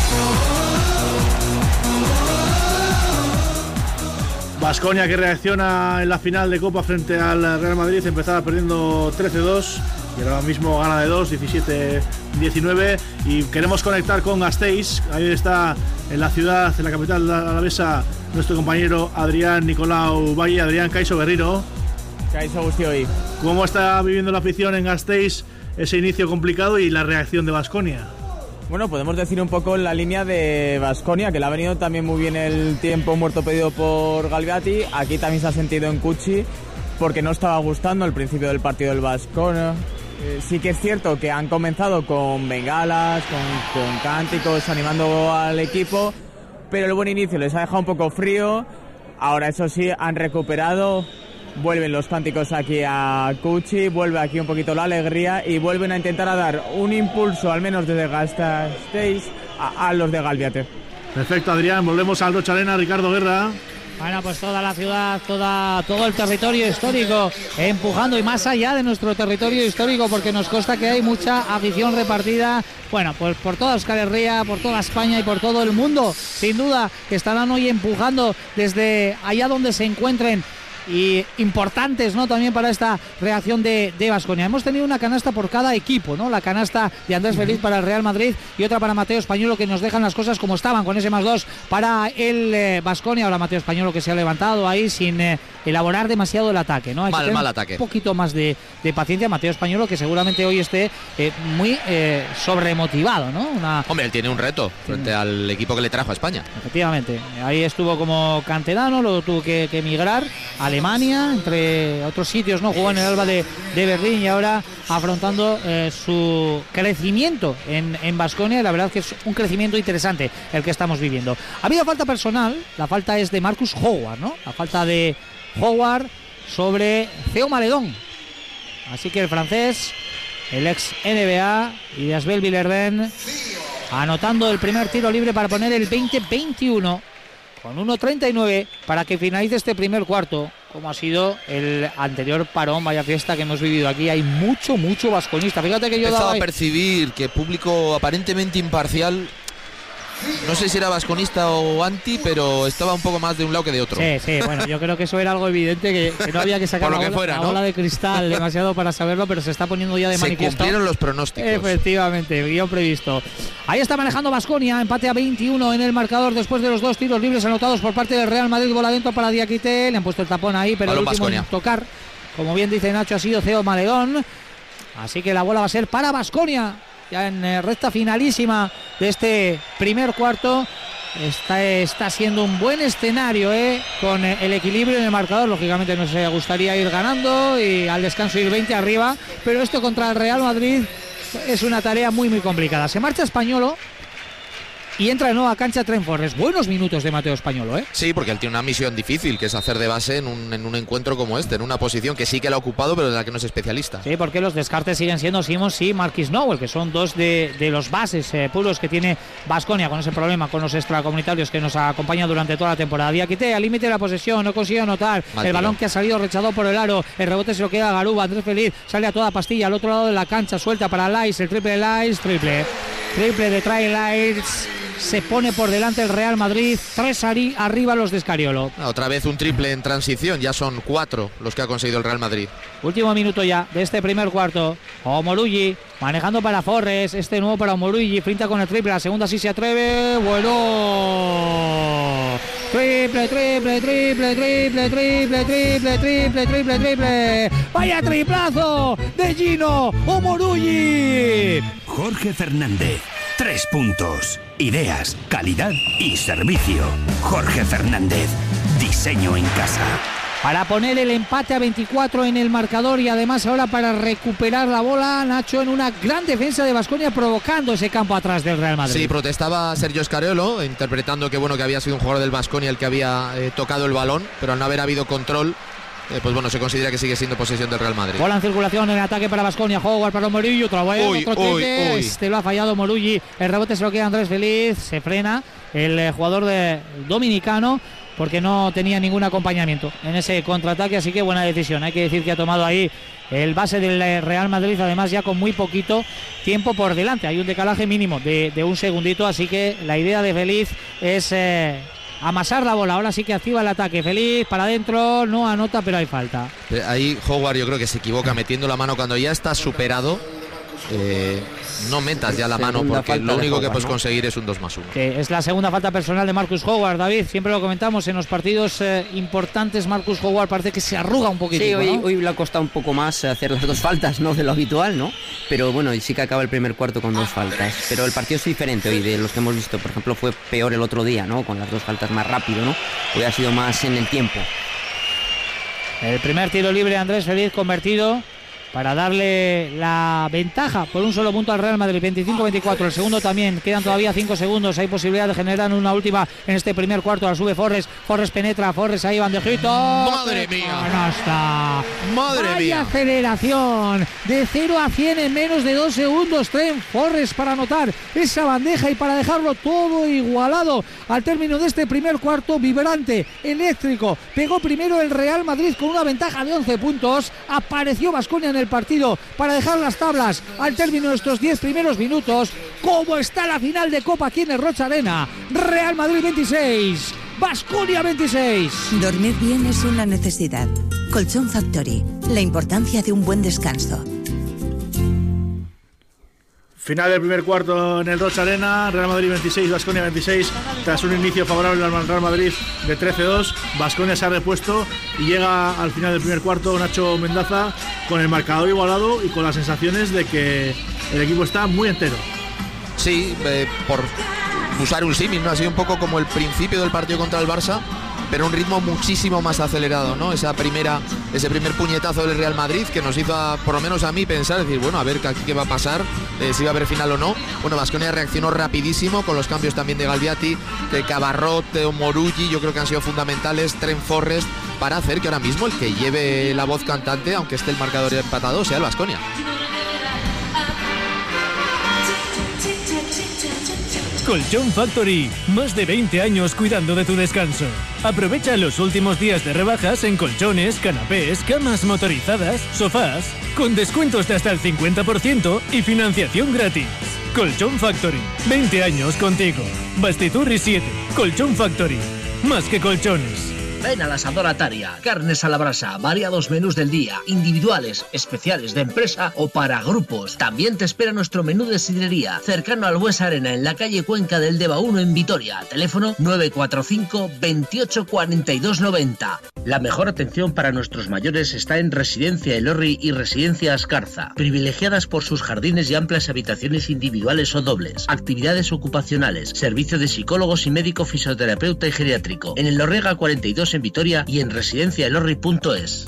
Baskonia, que reacciona en la final de Copa frente al Real Madrid, empezaba perdiendo trece dos y ahora mismo gana de dos, diecisiete diecinueve, y queremos conectar con Gasteiz. Ahí está en la ciudad, en la capital alavesa, nuestro compañero Adrián Nicolau Valle. Adrián, Caiso Guerrero. Caiso Agustí. ¿Cómo está viviendo la afición en Gasteiz ese inicio complicado y la reacción de Baskonia? Bueno, podemos decir un poco en la línea de Baskonia, que le ha venido también muy bien el tiempo muerto pedido por Galviati. Aquí también se ha sentido en Cucci, porque no estaba gustando el principio del partido del Baskonia. Eh, sí que es cierto que han comenzado con bengalas, con, con cánticos, animando al equipo, pero el buen inicio les ha dejado un poco frío. Ahora, eso sí, han recuperado. Vuelven los cánticos aquí a Cucci, vuelve aquí un poquito la alegría y vuelven a intentar a dar un impulso, al menos desde Gasteiz, a, a los de Galviate. Perfecto, Adrián, volvemos al Rocha Arena. Ricardo Guerra. Bueno, pues toda la ciudad, toda, todo el territorio histórico empujando, y más allá de nuestro territorio histórico, porque nos consta que hay mucha afición repartida, bueno, pues por toda Euskal Herria, por toda España y por todo el mundo. Sin duda que estarán hoy empujando desde allá donde se encuentren, y importantes, ¿no?, también para esta reacción de Baskonia. Hemos tenido una canasta por cada equipo, ¿no? La canasta de Andrés Feliz para el Real Madrid y otra para Mateo Españolo, que nos dejan las cosas como estaban, con ese más dos para el Baskonia. Eh, Ahora Mateo Españolo, que se ha levantado ahí sin eh, elaborar demasiado el ataque, ¿no? Hay mal, que mal ataque. Un poquito más de, de paciencia. Mateo Españolo, que seguramente hoy esté eh, muy eh, sobremotivado, ¿no? Una... Hombre, él tiene un reto frente al equipo que le trajo a España. Efectivamente, ahí estuvo como canterano, luego tuvo que, que emigrar a Alemania, entre otros sitios, ¿no? Jugó en el Alba de, de Berlín y ahora afrontando eh, su crecimiento en Baskonia. La verdad que es un crecimiento interesante el que estamos viviendo. Ha habido falta personal, la falta es de Marcus Howard, ¿no? La falta de Howard sobre Theo Maledón. Así que el francés, el ex N B A y de Asbel Villerben, anotando el primer tiro libre para poner el veinte veintiuno con uno treinta y nueve para que finalice este primer cuarto. Como ha sido el anterior parón, vaya fiesta que hemos vivido aquí. Hay mucho, mucho vasconista. Fíjate que yo he empezado daba... a percibir que público aparentemente imparcial no sé si era vasconista o anti, pero estaba un poco más de un lado que de otro. Sí, sí, bueno, yo creo que eso era algo evidente, que, que no había que sacar Por lo la, que bola, fuera, la ¿no? bola de cristal demasiado para saberlo, pero se está poniendo ya de Se manifiesto. cumplieron los pronósticos. Efectivamente, guión previsto. Ahí está manejando Baskonia, empate a veintiuno en el marcador después de los dos tiros libres anotados por parte del Real Madrid. Bola dentro para Diakité, le han puesto el tapón ahí, pero Balón el último Baskonia. en tocar, como bien dice Nacho, ha sido Theo Maledón. Así que la bola va a ser para Baskonia, ya en eh, recta finalísima de este primer cuarto. Está, está siendo un buen escenario, ¿eh? Con el equilibrio en el marcador. Lógicamente nos gustaría ir ganando y al descanso ir veinte arriba, pero esto contra el Real Madrid es una tarea muy muy complicada. Se marcha Españolo y entra de nuevo a cancha Trent Forrest. Buenos minutos de Mateo Españolo, ¿eh? Sí, porque él tiene una misión difícil, que es hacer de base en un, en un encuentro como este, en una posición que sí que la ha ocupado, pero de la que no es especialista. Sí, porque los descartes siguen siendo Simons y Marquis Nowell, que son dos de, de los bases eh, puros que tiene Baskonia, con ese problema con los extracomunitarios que nos acompañan durante toda la temporada. Diakité al límite de la posesión, no consigue anotar. Mal el tiro. balón que ha salido rechazado por el aro, el rebote se lo queda a Garuba. Andrés Feliz sale a toda pastilla al otro lado de la cancha, suelta para Lais, el triple de Lais, triple. Triple de Trey Lais. Se pone por delante el Real Madrid, tres ari, arriba los de Escariolo. Otra vez un triple en transición, ya son cuatro los que ha conseguido el Real Madrid. Último minuto ya de este primer cuarto. Omoruyi manejando para Forres, este nuevo para Omoruyi, finta con el triple, la segunda sí se atreve, bueno. Triple, triple, triple, triple, triple, triple, triple, triple, triple. Vaya triplazo de Gino Omoruyi. Jorge Fernández, tres puntos. Ideas, calidad y servicio. Jorge Fernández, diseño en casa. Para poner el empate a veinticuatro en el marcador y además ahora para recuperar la bola, Nacho, en una gran defensa de Baskonia, provocando ese campo atrás del Real Madrid. Sí, protestaba Sergio Scariolo, interpretando que bueno que había sido un jugador del Baskonia el que había eh, tocado el balón, pero al no haber habido control, eh, pues bueno, se considera que sigue siendo posesión del Real Madrid. Bola en circulación en ataque para Baskonia, Howard para Morugi, otra vez, Uy, otro triple, uy, uy. este lo ha fallado Morugi, el rebote se lo queda Andrés Feliz, se frena el eh, jugador de, dominicano, porque no tenía ningún acompañamiento en ese contraataque, así que buena decisión. Hay que decir que ha tomado ahí el base del Real Madrid, además ya con muy poquito tiempo por delante. Hay un decalaje mínimo de, de un segundito, así que la idea de Feliz es eh, amasar la bola. Ahora sí que activa el ataque. Feliz para adentro, no anota, pero hay falta. Ahí Howard yo creo que se equivoca metiendo la mano cuando ya está superado. Eh, no metas ya la mano, porque lo único que puedes conseguir es un dos más uno. Que es la segunda falta personal de Marcus Howard, David. Siempre lo comentamos en los partidos eh, importantes. Marcus Howard parece que se arruga un poquito. Sí, hoy, ¿no? hoy le ha costado un poco más hacer las dos faltas, ¿no? De lo habitual, ¿no? Pero bueno, y sí que acaba el primer cuarto con dos faltas. Pero el partido es diferente hoy de los que hemos visto. Por ejemplo, fue peor el otro día, ¿no? Con las dos faltas más rápido, ¿no? Hoy ha sido más en el tiempo. El primer tiro libre de Andrés Feliz convertido para darle la ventaja por un solo punto al Real Madrid, veinticinco veinticuatro. El segundo también, quedan todavía cinco segundos. Hay posibilidad de generar una última en este primer cuarto. La sube Forres, Forres penetra, Forres ahí, bandejito. ¡Madre mía! Canasta. ¡Madre Vaya mía! aceleración de cero a cien en menos de dos segundos. Trent Forres para anotar esa bandeja y para dejarlo todo igualado al término de este primer cuarto. Vibrante, eléctrico. Pegó primero el Real Madrid con una ventaja de once puntos. Apareció Baskonia en el partido para dejar las tablas al término de estos diez primeros minutos. ¿Cómo está la final de Copa aquí en el Rocha Arena? Real Madrid veintiséis, Baskonia veintiséis. Dormir bien es una necesidad. Colchón Factory, la importancia de un buen descanso. Final del primer cuarto en el Rocha Arena, Real Madrid veintiséis, Baskonia veintiséis, tras un inicio favorable al Real Madrid de trece dos, Baskonia se ha repuesto y llega al final del primer cuarto Nacho Mendaza con el marcador igualado y con las sensaciones de que el equipo está muy entero. Sí, eh, por usar un símil, ¿no? Ha sido un poco como el principio del partido contra el Barça, pero un ritmo muchísimo más acelerado, ¿no? Esa primera, ese primer puñetazo del Real Madrid que nos hizo, a, por lo menos a mí, pensar, decir, bueno, a ver qué, qué va a pasar, eh, si va a haber final o no. Bueno, Baskonia reaccionó rapidísimo con los cambios también de Galviati, de Cabarrot, de Omorugi, yo creo que han sido fundamentales, Trent Forrest, para hacer que ahora mismo el que lleve la voz cantante, aunque esté el marcador empatado, sea el Baskonia. Colchón Factory, más de veinte años cuidando de tu descanso. Aprovecha los últimos días de rebajas en colchones, canapés, camas motorizadas, sofás, con descuentos de hasta el cincuenta por ciento y financiación gratis. Colchón Factory, veinte años contigo. Bastiturri siete, Colchón Factory, más que colchones. Ven a la Asadora Taria, carnes a la brasa, variados menús del día, individuales, especiales de empresa o para grupos. También te espera nuestro menú de sidrería, cercano al Buesa Arena, en la calle Cuenca del Deva uno en Vitoria. Teléfono nueve cuatro cinco, veintiocho cuarenta y dos noventa. La mejor atención para nuestros mayores está en Residencia Elorri y Residencia Ascarza, privilegiadas por sus jardines y amplias habitaciones individuales o dobles, actividades ocupacionales, servicio de psicólogos y médico fisioterapeuta y geriátrico. En el Lorrega cuarenta y dos en Vitoria y en residencia elorri punto es.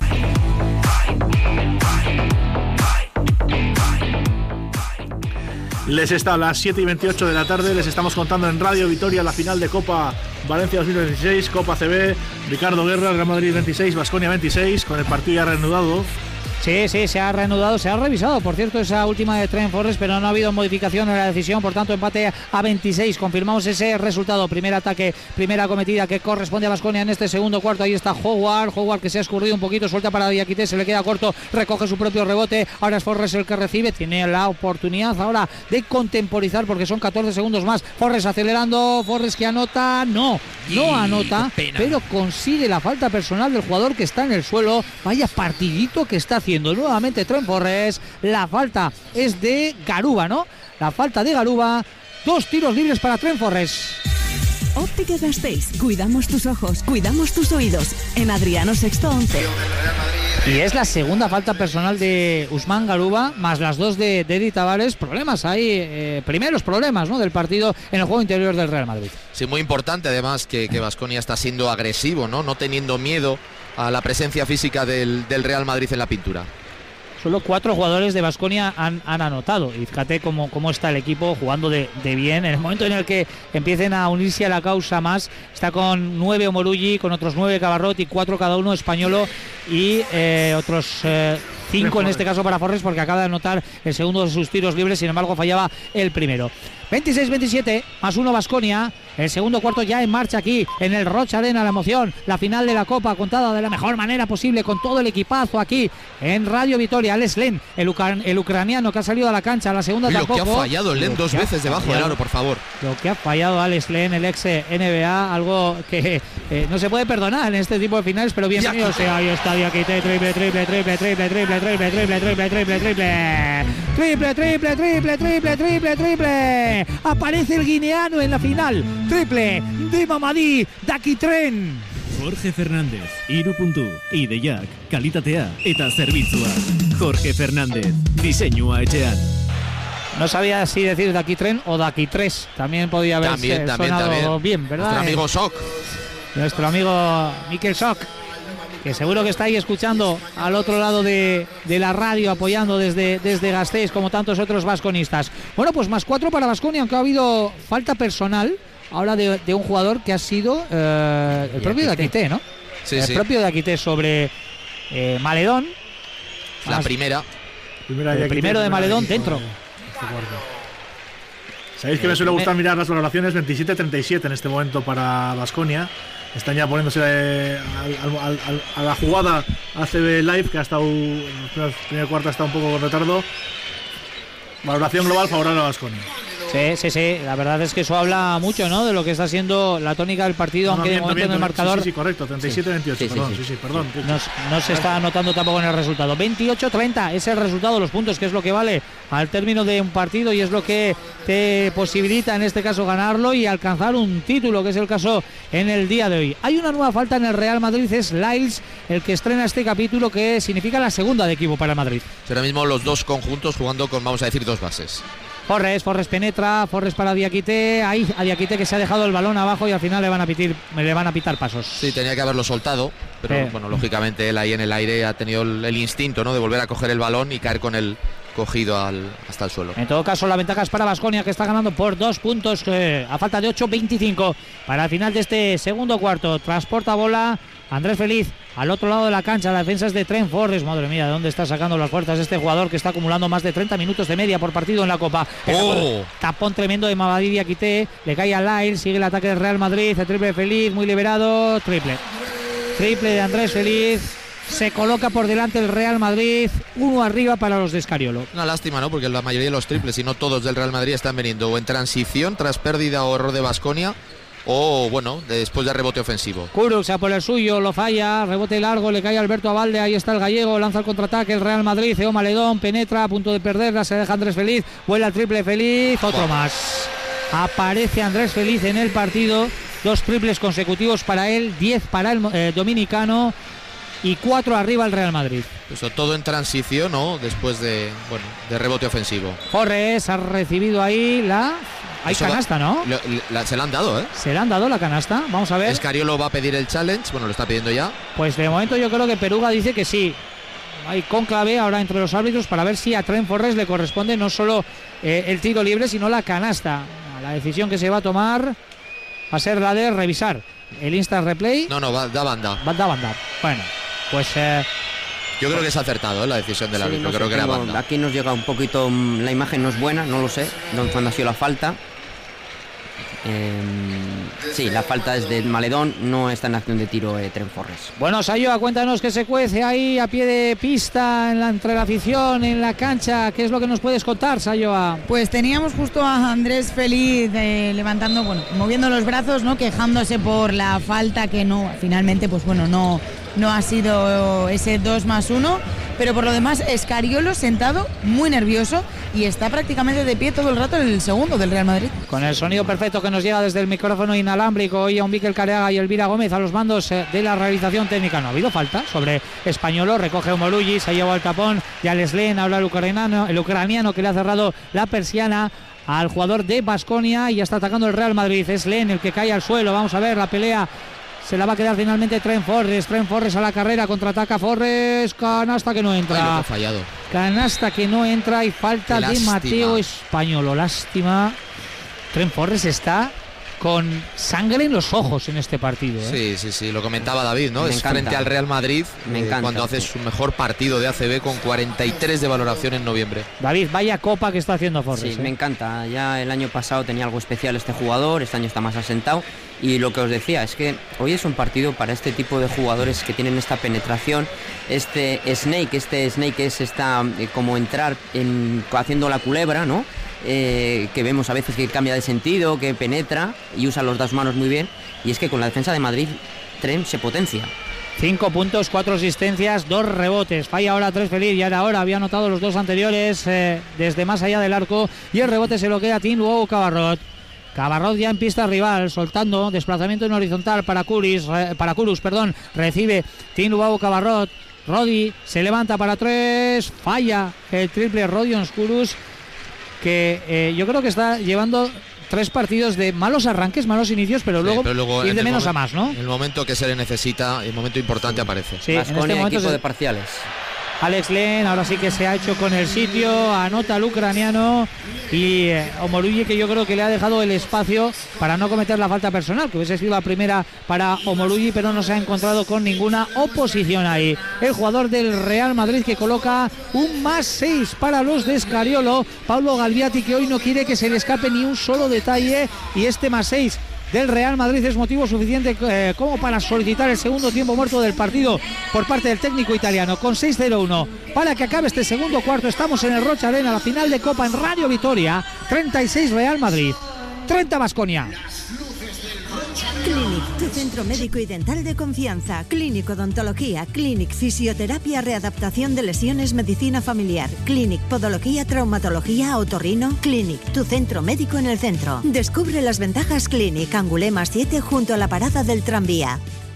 Les está a las siete y veintiocho de la tarde, les estamos contando en Radio Vitoria la final de Copa Valencia dos mil veintiséis, Copa C B, Ricardo Guerra, Real Madrid veintiséis, Baskonia veintiséis, con el partido ya reanudado. Sí, sí, se ha reanudado, se ha revisado, por cierto, esa última de Trent Forrest, pero no ha habido modificación en la decisión, por tanto, empate a veintiséis. Confirmamos ese resultado. Primer ataque, primera cometida que corresponde a Baskonia en este segundo cuarto. Ahí está Howard, Howard que se ha escurrido un poquito, suelta para Diakité, se le queda corto, recoge su propio rebote. Ahora es Forrest el que recibe, tiene la oportunidad ahora de contemporizar porque son catorce segundos más. Forrest acelerando, Forrest que anota, no, no anota, pero consigue la falta personal del jugador que está en el suelo. Vaya partidito que está haciendo nuevamente Trent Forrest. La falta es de Garuba, ¿no? La falta de Garuba. Dos tiros libres para Trent Forrest. Óptica Gasteiz. Cuidamos tus ojos, cuidamos tus oídos. En Adriano Sexto once. Y es la segunda falta personal de Usman Garuba, más las dos de, de Eddie Tavares. Problemas ahí, eh, primeros problemas, ¿no?, del partido en el juego interior del Real Madrid. Sí, muy importante además que, que Baskonia está siendo agresivo, ¿no? No teniendo miedo a la presencia física del, del Real Madrid en la pintura. Solo cuatro jugadores de Baskonia han, han anotado. Y fíjate cómo, cómo está el equipo jugando de, de bien. En el momento en el que empiecen a unirse a la causa más, está con nueve Omorulli, con otros nueve Cabarrot y cuatro cada uno Españolo y eh, otros eh, cinco en este caso para Forrest, porque acaba de anotar el segundo de sus tiros libres, sin embargo fallaba el primero. veintiséis veintisiete, más uno Baskonia. El segundo cuarto ya en marcha aquí en el Rocha Arena. La emoción, la final de la Copa contada de la mejor manera posible con todo el equipazo aquí en Radio Vitoria. Alex Len, el, ucran- el ucraniano que ha salido a la cancha, la segunda Uy, tampoco. Lo que ha fallado Len dos veces debajo fallado, del aro, por favor. Lo que ha fallado Alex Len, el ex N B A, algo que eh, no se puede perdonar en este tipo de finales, pero bienvenido sea. Ahí está Diakité, triple, triple, triple, triple, triple, triple, triple, triple, triple, triple, triple, triple, triple, triple, triple, triple. Aparece el guineano en la final, triple de Mamadi Dakitren. Jorge Fernández, Iru Puntu, Ideiak, kalitatea eta zerbitzua. Jorge Fernández, diseinua etxean. No sabía si decir Dakitren o Dakitres, también podía haber también, también, sonado también. bien, ¿verdad? Nuestro amigo Sok. Nuestro amigo Mikel Sok, que seguro que está ahí escuchando al otro lado de, de la radio, apoyando desde, desde Gasteiz, como tantos otros vasconistas. Bueno, pues más cuatro para Baskonia, aunque ha habido falta personal ahora de, de un jugador que ha sido eh, el propio Diakité, ¿no? Sí, el sí. propio Diakité sobre eh, Maledón. La Más, primera. primera el primero de Maledón dentro. Sabéis que me suele gustar mirar las valoraciones. Veintisiete treinta y siete en este momento para Baskonia. Están ya poniéndose eh, al, al, al, a la jugada A C B Live, que ha estado en el primer cuarto, ha estado un poco con retardo. Valoración global favorable a Baskonia. Sí, sí, sí, la verdad es que eso habla mucho, ¿no?, de lo que está siendo la tónica del partido, No, aunque no, de momento miento, en el miento. marcador. Sí, sí, sí, correcto, treinta y siete veintiocho, Sí, sí, perdón, sí. sí, sí, perdón. No, no se está anotando tampoco en el resultado. veintiocho treinta es el resultado, los puntos, que es lo que vale al término de un partido y es lo que te posibilita en este caso ganarlo y alcanzar un título, que es el caso en el día de hoy. Hay una nueva falta en el Real Madrid, es Lyles el que estrena este capítulo, que significa la segunda de equipo para el Madrid. Ahora mismo los dos conjuntos jugando con, vamos a decir, dos bases. Forrest, Forrest penetra, Forrest para Diakité, ahí a Diakité que se ha dejado el balón abajo y al final le van a pitar, le van a pitar pasos. Sí, tenía que haberlo soltado, pero Sí. bueno, lógicamente él ahí en el aire ha tenido el, el instinto, ¿no?, de volver a coger el balón y caer con él cogido al, hasta el suelo. En todo caso, la ventaja es para Baskonia, que está ganando por dos puntos eh, a falta de ocho veinticinco para el final de este segundo cuarto. Transporta bola Andrés Feliz al otro lado de la cancha. La defensa es de Trent Forrest. Madre mía, ¿de dónde está sacando las fuerzas este jugador que está acumulando más de treinta minutos de media por partido en la Copa? Oh. Tapón tremendo de Mamadi Diakité, le cae a Lyle, sigue el ataque del Real Madrid, el triple de Feliz, muy liberado, triple. Triple de Andrés Feliz. se coloca por delante el Real Madrid, uno arriba para los de Escariolo. Una lástima, ¿no? Porque la mayoría de los triples, y no todos del Real Madrid, están veniendo o en transición tras pérdida o error de Baskonia, o bueno, después de rebote ofensivo. Kurux a por el suyo, lo falla, rebote largo, le cae Alberto Abalde, ahí está el gallego, lanza el contraataque el Real Madrid, Eo Maledón penetra a punto de perderla, se deja Andrés Feliz, vuela el triple Feliz, otro más. Aparece Andrés Feliz en el partido, dos triples consecutivos para él, diez para el eh, dominicano y cuatro arriba el Real Madrid. Eso todo en transición, ¿no? Después de, bueno, de rebote ofensivo. Forres ha recibido ahí la... Hay Eso canasta, ¿no? Lo, la, se la han dado, ¿eh? Se le han dado la canasta, vamos a ver. Escariolo va a pedir el challenge, bueno, lo está pidiendo ya. Pues de momento yo creo que Peruga dice que sí. Hay cónclave ahora entre los árbitros para ver si a Trent Forres le corresponde no solo eh, el tiro libre, sino la canasta. La decisión que se va a tomar va a ser la de revisar el instant replay. No, no, va, da banda. Va, da banda. Bueno, pues... Eh, Yo creo que es acertado, ¿eh? La decisión del sí, árbitro, no creo sé, que era banda. Aquí nos llega un poquito, la imagen no es buena, no lo sé, cuando ha sido la falta. Eh, sí, la falta es de Maledón, no está en acción de tiro eh, Trent Forres. Bueno, Sayoa, cuéntanos qué se cuece ahí a pie de pista, en la, entre la afición, en la cancha. ¿Qué es lo que nos puedes contar, Sayoa? Pues teníamos justo a Andrés Feliz eh, levantando, bueno, moviendo los brazos, ¿no? Quejándose por la falta que no, finalmente, pues bueno, no, no ha sido ese dos más uno. Pero por lo demás, Escariolo sentado, muy nervioso, y está prácticamente de pie todo el rato el segundo del Real Madrid. Con el sonido perfecto que nos llega desde el micrófono inalámbrico, y a un Miquel Careaga y Elvira Gómez a los mandos de la realización técnica. No ha habido falta sobre Españolo, recoge Omolulli, se ha llevado el tapón, ya les leen, habla el ucraniano, el ucraniano que le ha cerrado la persiana al jugador de Baskonia y ya está atacando el Real Madrid. Es Len el que cae al suelo, vamos a ver la pelea. Se la va a quedar finalmente Trent Forres. Trent Forres a la carrera, contraataca Forres. Canasta que no entra. Ay, lo que ha fallado. Canasta que no entra y falta de Mateo Españolo. Lástima. Trent Forres está con sangre en los ojos en este partido, ¿eh? Sí, sí, sí, lo comentaba David, ¿no? Me es encanta. Frente al Real Madrid, Me eh, encanta. cuando hace su mejor partido de A C B con cuarenta y tres de valoración en noviembre. David, vaya copa que está haciendo Forres. Sí, ¿eh? me encanta. Ya el año pasado tenía algo especial este jugador, este año está más asentado. Y lo que os decía es que hoy es un partido para este tipo de jugadores que tienen esta penetración, este snake, este snake es esta eh, como entrar en, haciendo la culebra, ¿no? Eh, que vemos a veces que cambia de sentido, que penetra y usa los dos manos muy bien. Y es que con la defensa de Madrid, Trent se potencia. Cinco puntos, cuatro asistencias, dos rebotes. Falla ahora Tres Feliz, ya ahora había anotado los dos anteriores eh, desde más allá del arco. Y el rebote se lo queda Tim Luau Cabarrot. Cabarrot ya en pista rival, soltando, desplazamiento en horizontal para Kuris, re, para Kurus, perdón, recibe Tim Luau Cabarrot. Rodi se levanta para tres, falla el triple Rodion Kurus, que eh, yo creo que está llevando tres partidos de malos arranques, malos inicios, pero, sí, luego, pero luego ir de menos a más, ¿no? En el momento que se le necesita, el momento importante aparece. Sí, Baskonia, en este momento equipo se... de parciales. Alex Len ahora sí que se ha hecho con el sitio, anota el ucraniano y eh, Omolulli, que yo creo que le ha dejado el espacio para no cometer la falta personal, que hubiese sido la primera para Omolulli, pero no se ha encontrado con ninguna oposición ahí. El jugador del Real Madrid que coloca un más seis para los de Escariolo, Pablo Galviati, que hoy no quiere que se le escape ni un solo detalle, y este más seis del Real Madrid es motivo suficiente eh, como para solicitar el segundo tiempo muerto del partido por parte del técnico italiano, con seis cero uno para que acabe este segundo cuarto. Estamos en el Rocha Arena, la final de Copa en Radio Vitoria. Treinta y seis Real Madrid, treinta Baskonia. Clinic, tu centro médico y dental de confianza. Clinic Odontología, Clinic Fisioterapia, Readaptación de lesiones, Medicina familiar. Clinic Podología, Traumatología, Otorrino. Clinic, tu centro médico en el centro. Descubre las ventajas Clinic, Angulema siete, junto a la parada del tranvía.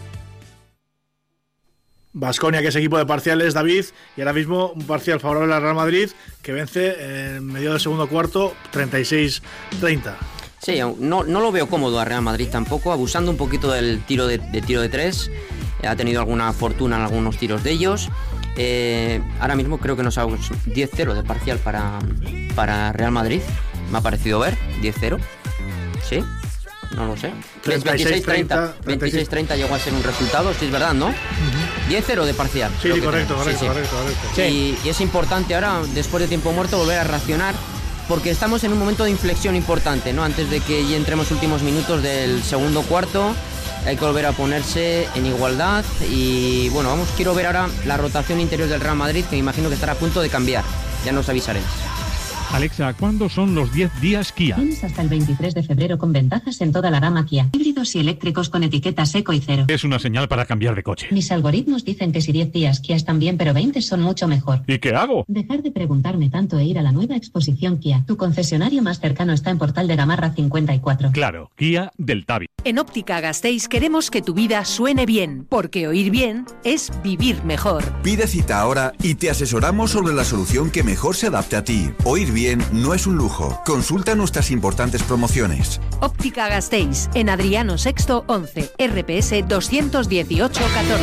Baskonia, que es equipo de parciales, David, y ahora mismo un parcial favorable al Real Madrid, que vence en medio del segundo cuarto, treinta y seis treinta. Sí, no, no lo veo cómodo a Real Madrid tampoco, abusando un poquito del tiro de, de tiro de tres. Ha tenido alguna fortuna en algunos tiros de ellos. Eh, ahora mismo creo que nos ha diez cero de parcial para, para Real Madrid. Me ha parecido ver, diez cero. ¿Sí? No lo sé. veintiséis treinta. veintiséis treinta llegó a ser un resultado, sí es verdad, ¿no? Uh-huh. diez cero de parcial. Sí, sí, correcto, correcto, sí, sí. correcto, correcto. Sí. Y, y es importante ahora, después de tiempo muerto, volver a reaccionar, porque estamos en un momento de inflexión importante, ¿no? Antes de que ya entremos últimos minutos del segundo cuarto, hay que volver a ponerse en igualdad y bueno, vamos, quiero ver ahora la rotación interior del Real Madrid, que me imagino que estará a punto de cambiar, ya nos avisaréis. Alexa, ¿cuándo son los diez días Kia? Tienes hasta el veintitrés de febrero con ventajas en toda la gama Kia. Híbridos y eléctricos con etiqueta seco y cero. Es una señal para cambiar de coche. Mis algoritmos dicen que si diez días Kia están bien, pero veinte son mucho mejor. ¿Y qué hago? Dejar de preguntarme tanto e ir a la nueva exposición Kia. Tu concesionario más cercano está en Portal de Gamarra cincuenta y cuatro. Claro, Kia del Tabi. En Óptica Gasteiz queremos que tu vida suene bien, porque oír bien es vivir mejor. Pide cita ahora y te asesoramos sobre la solución que mejor se adapte a ti. Oír bien no es un lujo. Consulta nuestras importantes promociones. Óptica Gasteiz, en Adriano Sexto once, R P S doscientos dieciocho catorce.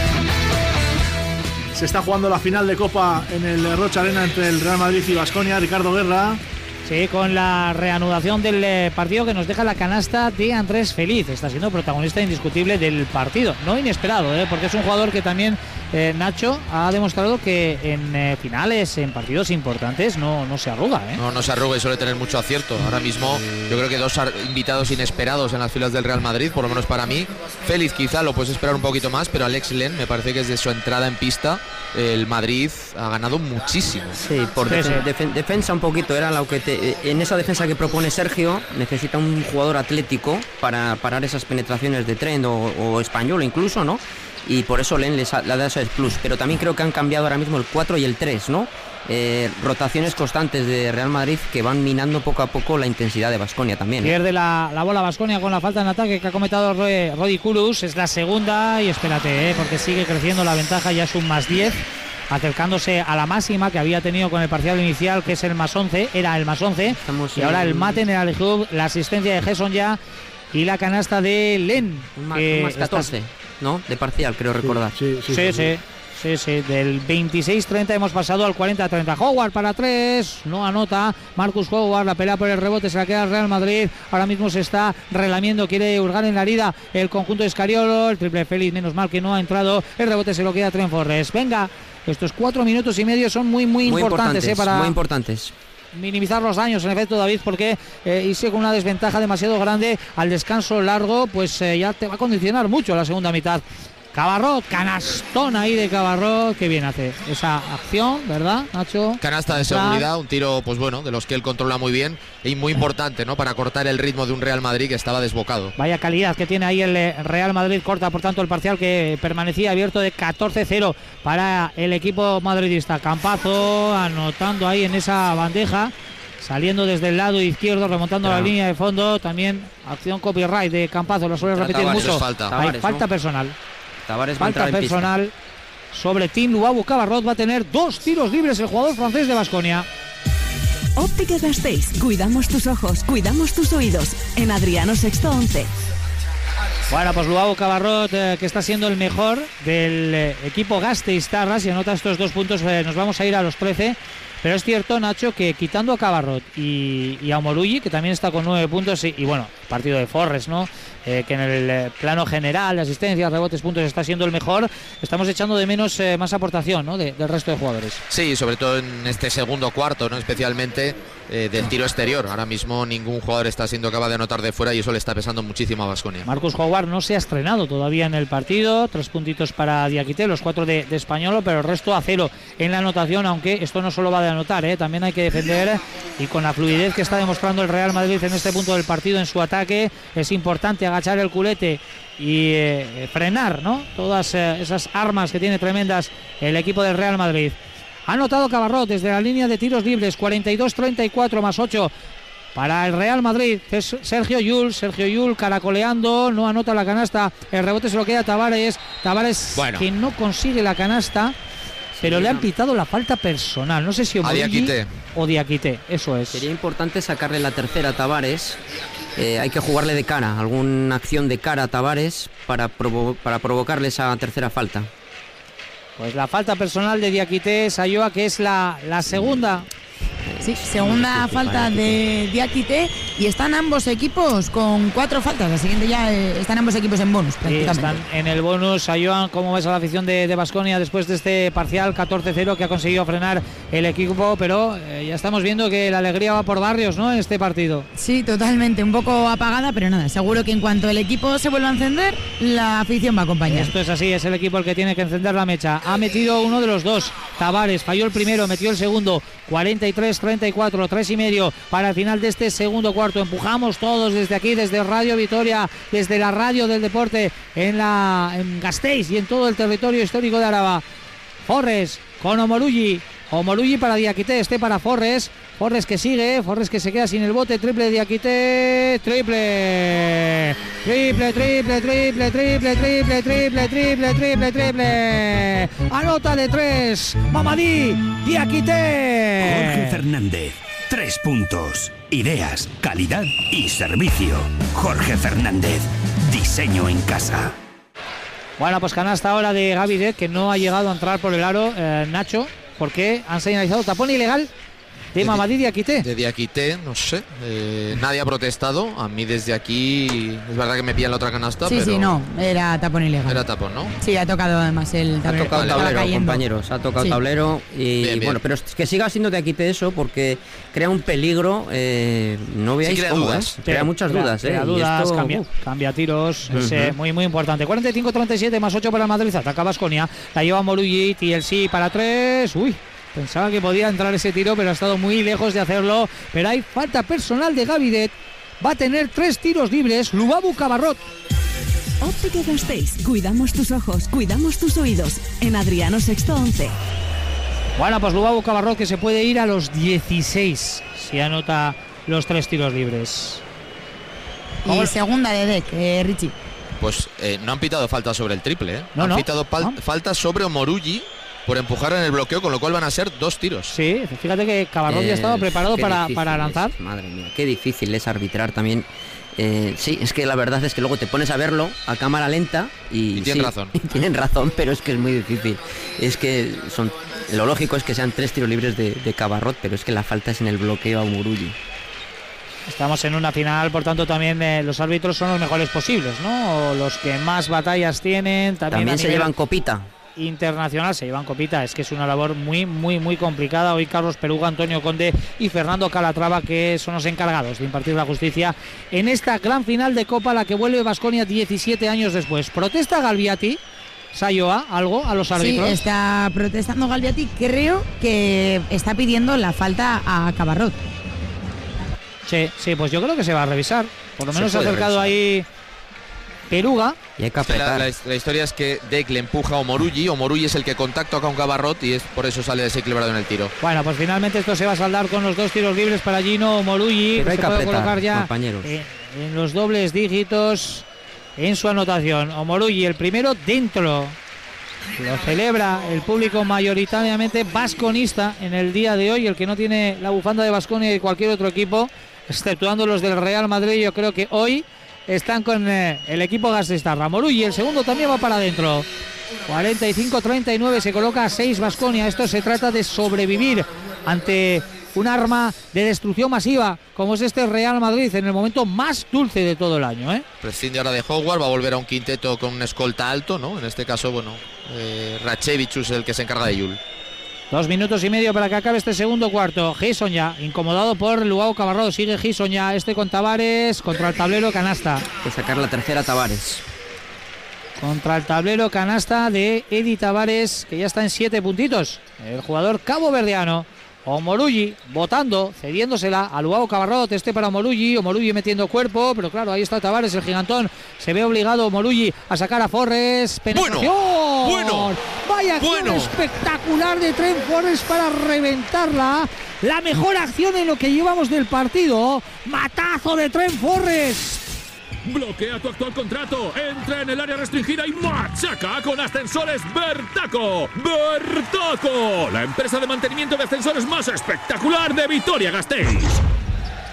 Se está jugando la final de Copa en el Rocha Arena entre el Real Madrid y Baskonia. Ricardo Guerra. Sí, con la reanudación del partido que nos deja la canasta de Andrés Feliz. Está siendo protagonista indiscutible del partido. No inesperado, ¿eh? Porque es un jugador que también, eh, Nacho, ha demostrado que en eh, finales, en partidos importantes, no, no se arruga. ¿eh? No, no se arruga y suele tener mucho acierto. Ahora mismo yo creo que dos invitados inesperados en las filas del Real Madrid, por lo menos para mí. Feliz quizá lo puedes esperar un poquito más, pero Alex Len me parece que desde su entrada en pista el Madrid ha ganado muchísimo. Sí, por def def defensa un poquito, era lo que te, en esa defensa que propone Sergio, necesita un jugador atlético para parar esas penetraciones de Trent o, o Español incluso, ¿no? Y por eso Len les ha, le ha dado ese plus, pero también creo que han cambiado ahora mismo el cuatro y el tres, ¿no? Eh, rotaciones constantes de Real Madrid que van minando poco a poco la intensidad de Baskonia también. ¿eh? Pierde la, la bola Baskonia con la falta en ataque que ha cometido Rodi Kurus, es la segunda y espérate, ¿eh? Porque sigue creciendo la ventaja, ya es un más diez, acercándose a la máxima que había tenido con el parcial inicial, que es el más once, era el más once. Estamos y en... ahora el mate en el Alejub, la asistencia de Gerson ya y la canasta de Len. Un más, un más catorce, está... ¿no? De parcial, creo sí, recordar. Sí, sí, sí. sí, sí. sí. Sí, sí, del veintiséis treinta hemos pasado al cuarenta treinta. Howard para tres, no anota. Marcus Howard, la pelea por el rebote, se la queda el Real Madrid. Ahora mismo se está relamiendo, quiere hurgar en la herida el conjunto de Escariolo. El triple Félix, menos mal que no ha entrado. El rebote se lo queda Trent Forrest. Venga, estos cuatro minutos y medio son muy, muy, muy importantes, importantes, eh, para muy importantes. minimizar los daños, en efecto, David, porque eh, irse con una desventaja demasiado grande al descanso largo, pues eh, ya te va a condicionar mucho la segunda mitad. Cabarrot, canastón ahí de Cabarrot, qué bien hace esa acción, ¿verdad, Nacho? Canasta de seguridad, un tiro, pues bueno, de los que él controla muy bien y muy importante, ¿no? Para cortar el ritmo de un Real Madrid que estaba desbocado. Vaya calidad que tiene ahí el Real Madrid, corta por tanto el parcial que permanecía abierto de catorce cero para el equipo madridista. Campazo anotando ahí en esa bandeja, saliendo desde el lado izquierdo, remontando claro. la línea de fondo. También acción copyright de Campazo, lo suele repetir Tavares, mucho. Falta, Hay Tavares, falta ¿no? personal. Tavares Falta personal sobre Tim Luabu Cabarrot. Va a tener dos tiros libres el jugador francés de Baskonia. Óptica Gasteiz. Cuidamos tus ojos, cuidamos tus oídos. En Adriano Sexto once. Bueno, pues Luabu Cabarrot, eh, que está siendo el mejor del eh, equipo Gasteiztarra. Si anota estos dos puntos, eh, nos vamos a ir a los trece. Pero es cierto, Nacho, que quitando a Cabarrot y, y a Omoluyi, que también está con nueve puntos, y, y bueno, partido de Forrest, ¿no? Eh, que en el eh, plano general de asistencias, rebotes, puntos está siendo el mejor, estamos echando de menos eh, más aportación, ¿no? De, del resto de jugadores. Sí, sobre todo en este segundo cuarto, ¿no? Especialmente eh, del tiro exterior. Ahora mismo ningún jugador está siendo capaz de anotar de fuera y eso le está pesando muchísimo a Baskonia. Marcus Howard no se ha estrenado todavía en el partido, tres puntitos para Diakité, los cuatro de, de Españolo, pero el resto a cero en la anotación, aunque esto no solo va de anotar, ¿eh? También hay que defender, y con la fluidez que está demostrando el Real Madrid en este punto del partido en su ataque, es importante agachar el culete y eh, frenar, ¿no? Todas eh, esas armas que tiene tremendas el equipo del Real Madrid. Ha anotado Cabarrot desde la línea de tiros libres, cuarenta y dos treinta y cuatro más ocho para el Real Madrid. Es Sergio Llull, Sergio Llull caracoleando, no anota la canasta, el rebote se lo queda a Tavares, Tavares bueno. que no consigue la canasta, pero sí, le han pitado la falta personal, no sé si Omoluyi o Diakité, eso es. Sería importante sacarle la tercera a Tavares. Eh, hay que jugarle de cara, alguna acción de cara a Tavares para, provo para provocarle esa tercera falta. Pues la falta personal de Diakité Sayoa, que es la, la segunda Sí, segunda falta de Diakité y están ambos equipos con cuatro faltas. La siguiente ya eh, están ambos equipos en bonus prácticamente. Sí, están en el bonus. Ayuan, ¿cómo ves a la afición de Baskonia después de este parcial catorce cero que ha conseguido frenar el equipo? Pero eh, ya estamos viendo que la alegría va por barrios, ¿no?, en este partido. Sí, totalmente, un poco apagada, pero nada, seguro que en cuanto el equipo se vuelva a encender, la afición va a acompañar. Esto es así, es el equipo el que tiene que encender la mecha. Ha metido uno de los dos, Tavares, falló el primero, metió el segundo, cuarenta y tres treinta y cuatro, tres y medio para el final de este segundo cuarto. Empujamos todos desde aquí, desde Radio Vitoria, desde la radio del deporte en, la, en Gasteiz y en todo el territorio histórico de Araba. Forres con Omoruyi, Omoruyi para Diakité, este para Forres. Forres que sigue, Forres que se queda sin el bote, triple de Diakité, triple, triple, triple, triple, triple, triple, triple, triple, triple, triple, anota de tres, Mamadi Diakité. Jorge Fernández, tres puntos, ideas, calidad y servicio. Jorge Fernández, diseño en casa. Bueno, pues canasta ahora de Gavidet, que no ha llegado a entrar por el aro, eh, Nacho, porque han señalizado tapón ilegal de Mamadi Diakité. De Diakité, no sé. Eh, nadie ha protestado. A mí desde aquí es verdad que me pillan la otra canasta. Sí, pero sí, no. Era tapón ilegal. Era tapón, ¿no? Sí, ha tocado además el tablero. Ha tocado el tablero, compañeros. Ha tocado sí. tablero. Y bien, bien. bueno, pero que siga siendo Diakité eso, porque crea un peligro. Eh, no veáis sí, crea cómo, dudas. ¿eh? Crea muchas crea, dudas. Crea eh, dudas, esto, cambia, uf. cambia tiros. Uh-huh. Es eh, muy, muy importante. cuarenta y cinco treinta y siete más ocho para el Madrid. Ataca Baskonia. La lleva Moruyi. T L C para tres. Uy. Pensaba que podía entrar ese tiro, pero ha estado muy lejos de hacerlo. Pero hay falta personal de Gavidet. Va a tener tres tiros libres. Lubabu Cabarrot. Óptica Gasteiz. Cuidamos tus ojos, cuidamos tus oídos. En Adriano Sexto once. Bueno, pues Lubabu Cabarrot que se puede ir a los dieciséis si anota los tres tiros libres. Y segunda de Dek, eh, Richie. Pues eh, no han pitado falta sobre el triple, ¿eh? No, han no. pitado pal- ¿No? falta sobre Omoruyi por empujar en el bloqueo, con lo cual van a ser dos tiros. Sí, fíjate que Cabarrot ya Eh, estaba preparado qué para, difícil para es, lanzar. madre mía, qué difícil es arbitrar también. Eh, sí, es que la verdad es que luego te pones a verlo a cámara lenta y, Y tienen sí, razón. y tienen razón, pero es que es muy difícil. Es que son lo lógico es que sean tres tiros libres de, de Cabarrot, pero es que la falta es en el bloqueo a Omoruyi. Estamos en una final, por tanto también eh, los árbitros son los mejores posibles, ¿no? O los que más batallas tienen. También, También a se nivel llevan copita. internacional se llevan copita. Es que es una labor muy, muy, muy complicada. Hoy Carlos Peruga, Antonio Conde y Fernando Calatrava, que son los encargados de impartir la justicia en esta gran final de Copa, a la que vuelve Baskonia diecisiete años después. ¿Protesta Galbiati? Sayoa, ¿algo a los árbitros? Sí, está protestando Galbiati. Creo que está pidiendo la falta a Cabarrot. Sí, sí, pues yo creo que se va a revisar. Por lo Se menos se ha puede acercado revisar. ahí Peruga. Y hay que Es que la, apretar. la- la historia es que Dek le empuja a Omoruyi. Omoruyi es el que contacta con Cabarrot y es por eso sale desequilibrado en el tiro. Bueno, pues finalmente esto se va a saldar con los dos tiros libres para Gino Moruyi. Pero hay Se que puede apretar, colocar ya compañeros. en, en los dobles dígitos en su anotación. Omoruyi, el primero dentro. Lo celebra el público mayoritariamente vasconista en el día de hoy. El que no tiene la bufanda de Baskonia y de cualquier otro equipo, exceptuando los del Real Madrid, yo creo que hoy están con eh, el equipo gasteiztarra. Moruyi, el segundo también va para adentro. cuarenta y cinco treinta y nueve, se coloca a seis Baskonia. Esto se trata de sobrevivir ante un arma de destrucción masiva como es este Real Madrid en el momento más dulce de todo el año, ¿eh? Prescinde ahora de Howard, va a volver a un quinteto con un escolta alto, ¿no? En este caso, bueno, eh, Rachevichus es el que se encarga de Yul. Dos minutos y medio para que acabe este segundo cuarto. Gison ya, incomodado por Luau Cabarrot. Sigue Gison ya, este con Tavares, contra el tablero canasta. Hay que sacar la tercera Tavares. Contra el tablero canasta de Edi Tavares, que ya está en siete puntitos. El jugador caboverdiano. Omoruyi votando, cediéndosela a Luau Cabarrot, este para Omoruyi, Omoruyi metiendo cuerpo, pero claro, ahí está Tavares, el gigantón, se ve obligado Omoruyi a sacar a Forres, penetración, bueno, vaya acción bueno. espectacular de Trent Forres para reventarla, la mejor acción en lo que llevamos del partido, matazo de Trent Forres. Bloquea tu actual contrato, entra en el área restringida y machaca con Ascensores Bertaco. ¡Bertaco! La empresa de mantenimiento de ascensores más espectacular de Vitoria-Gasteiz.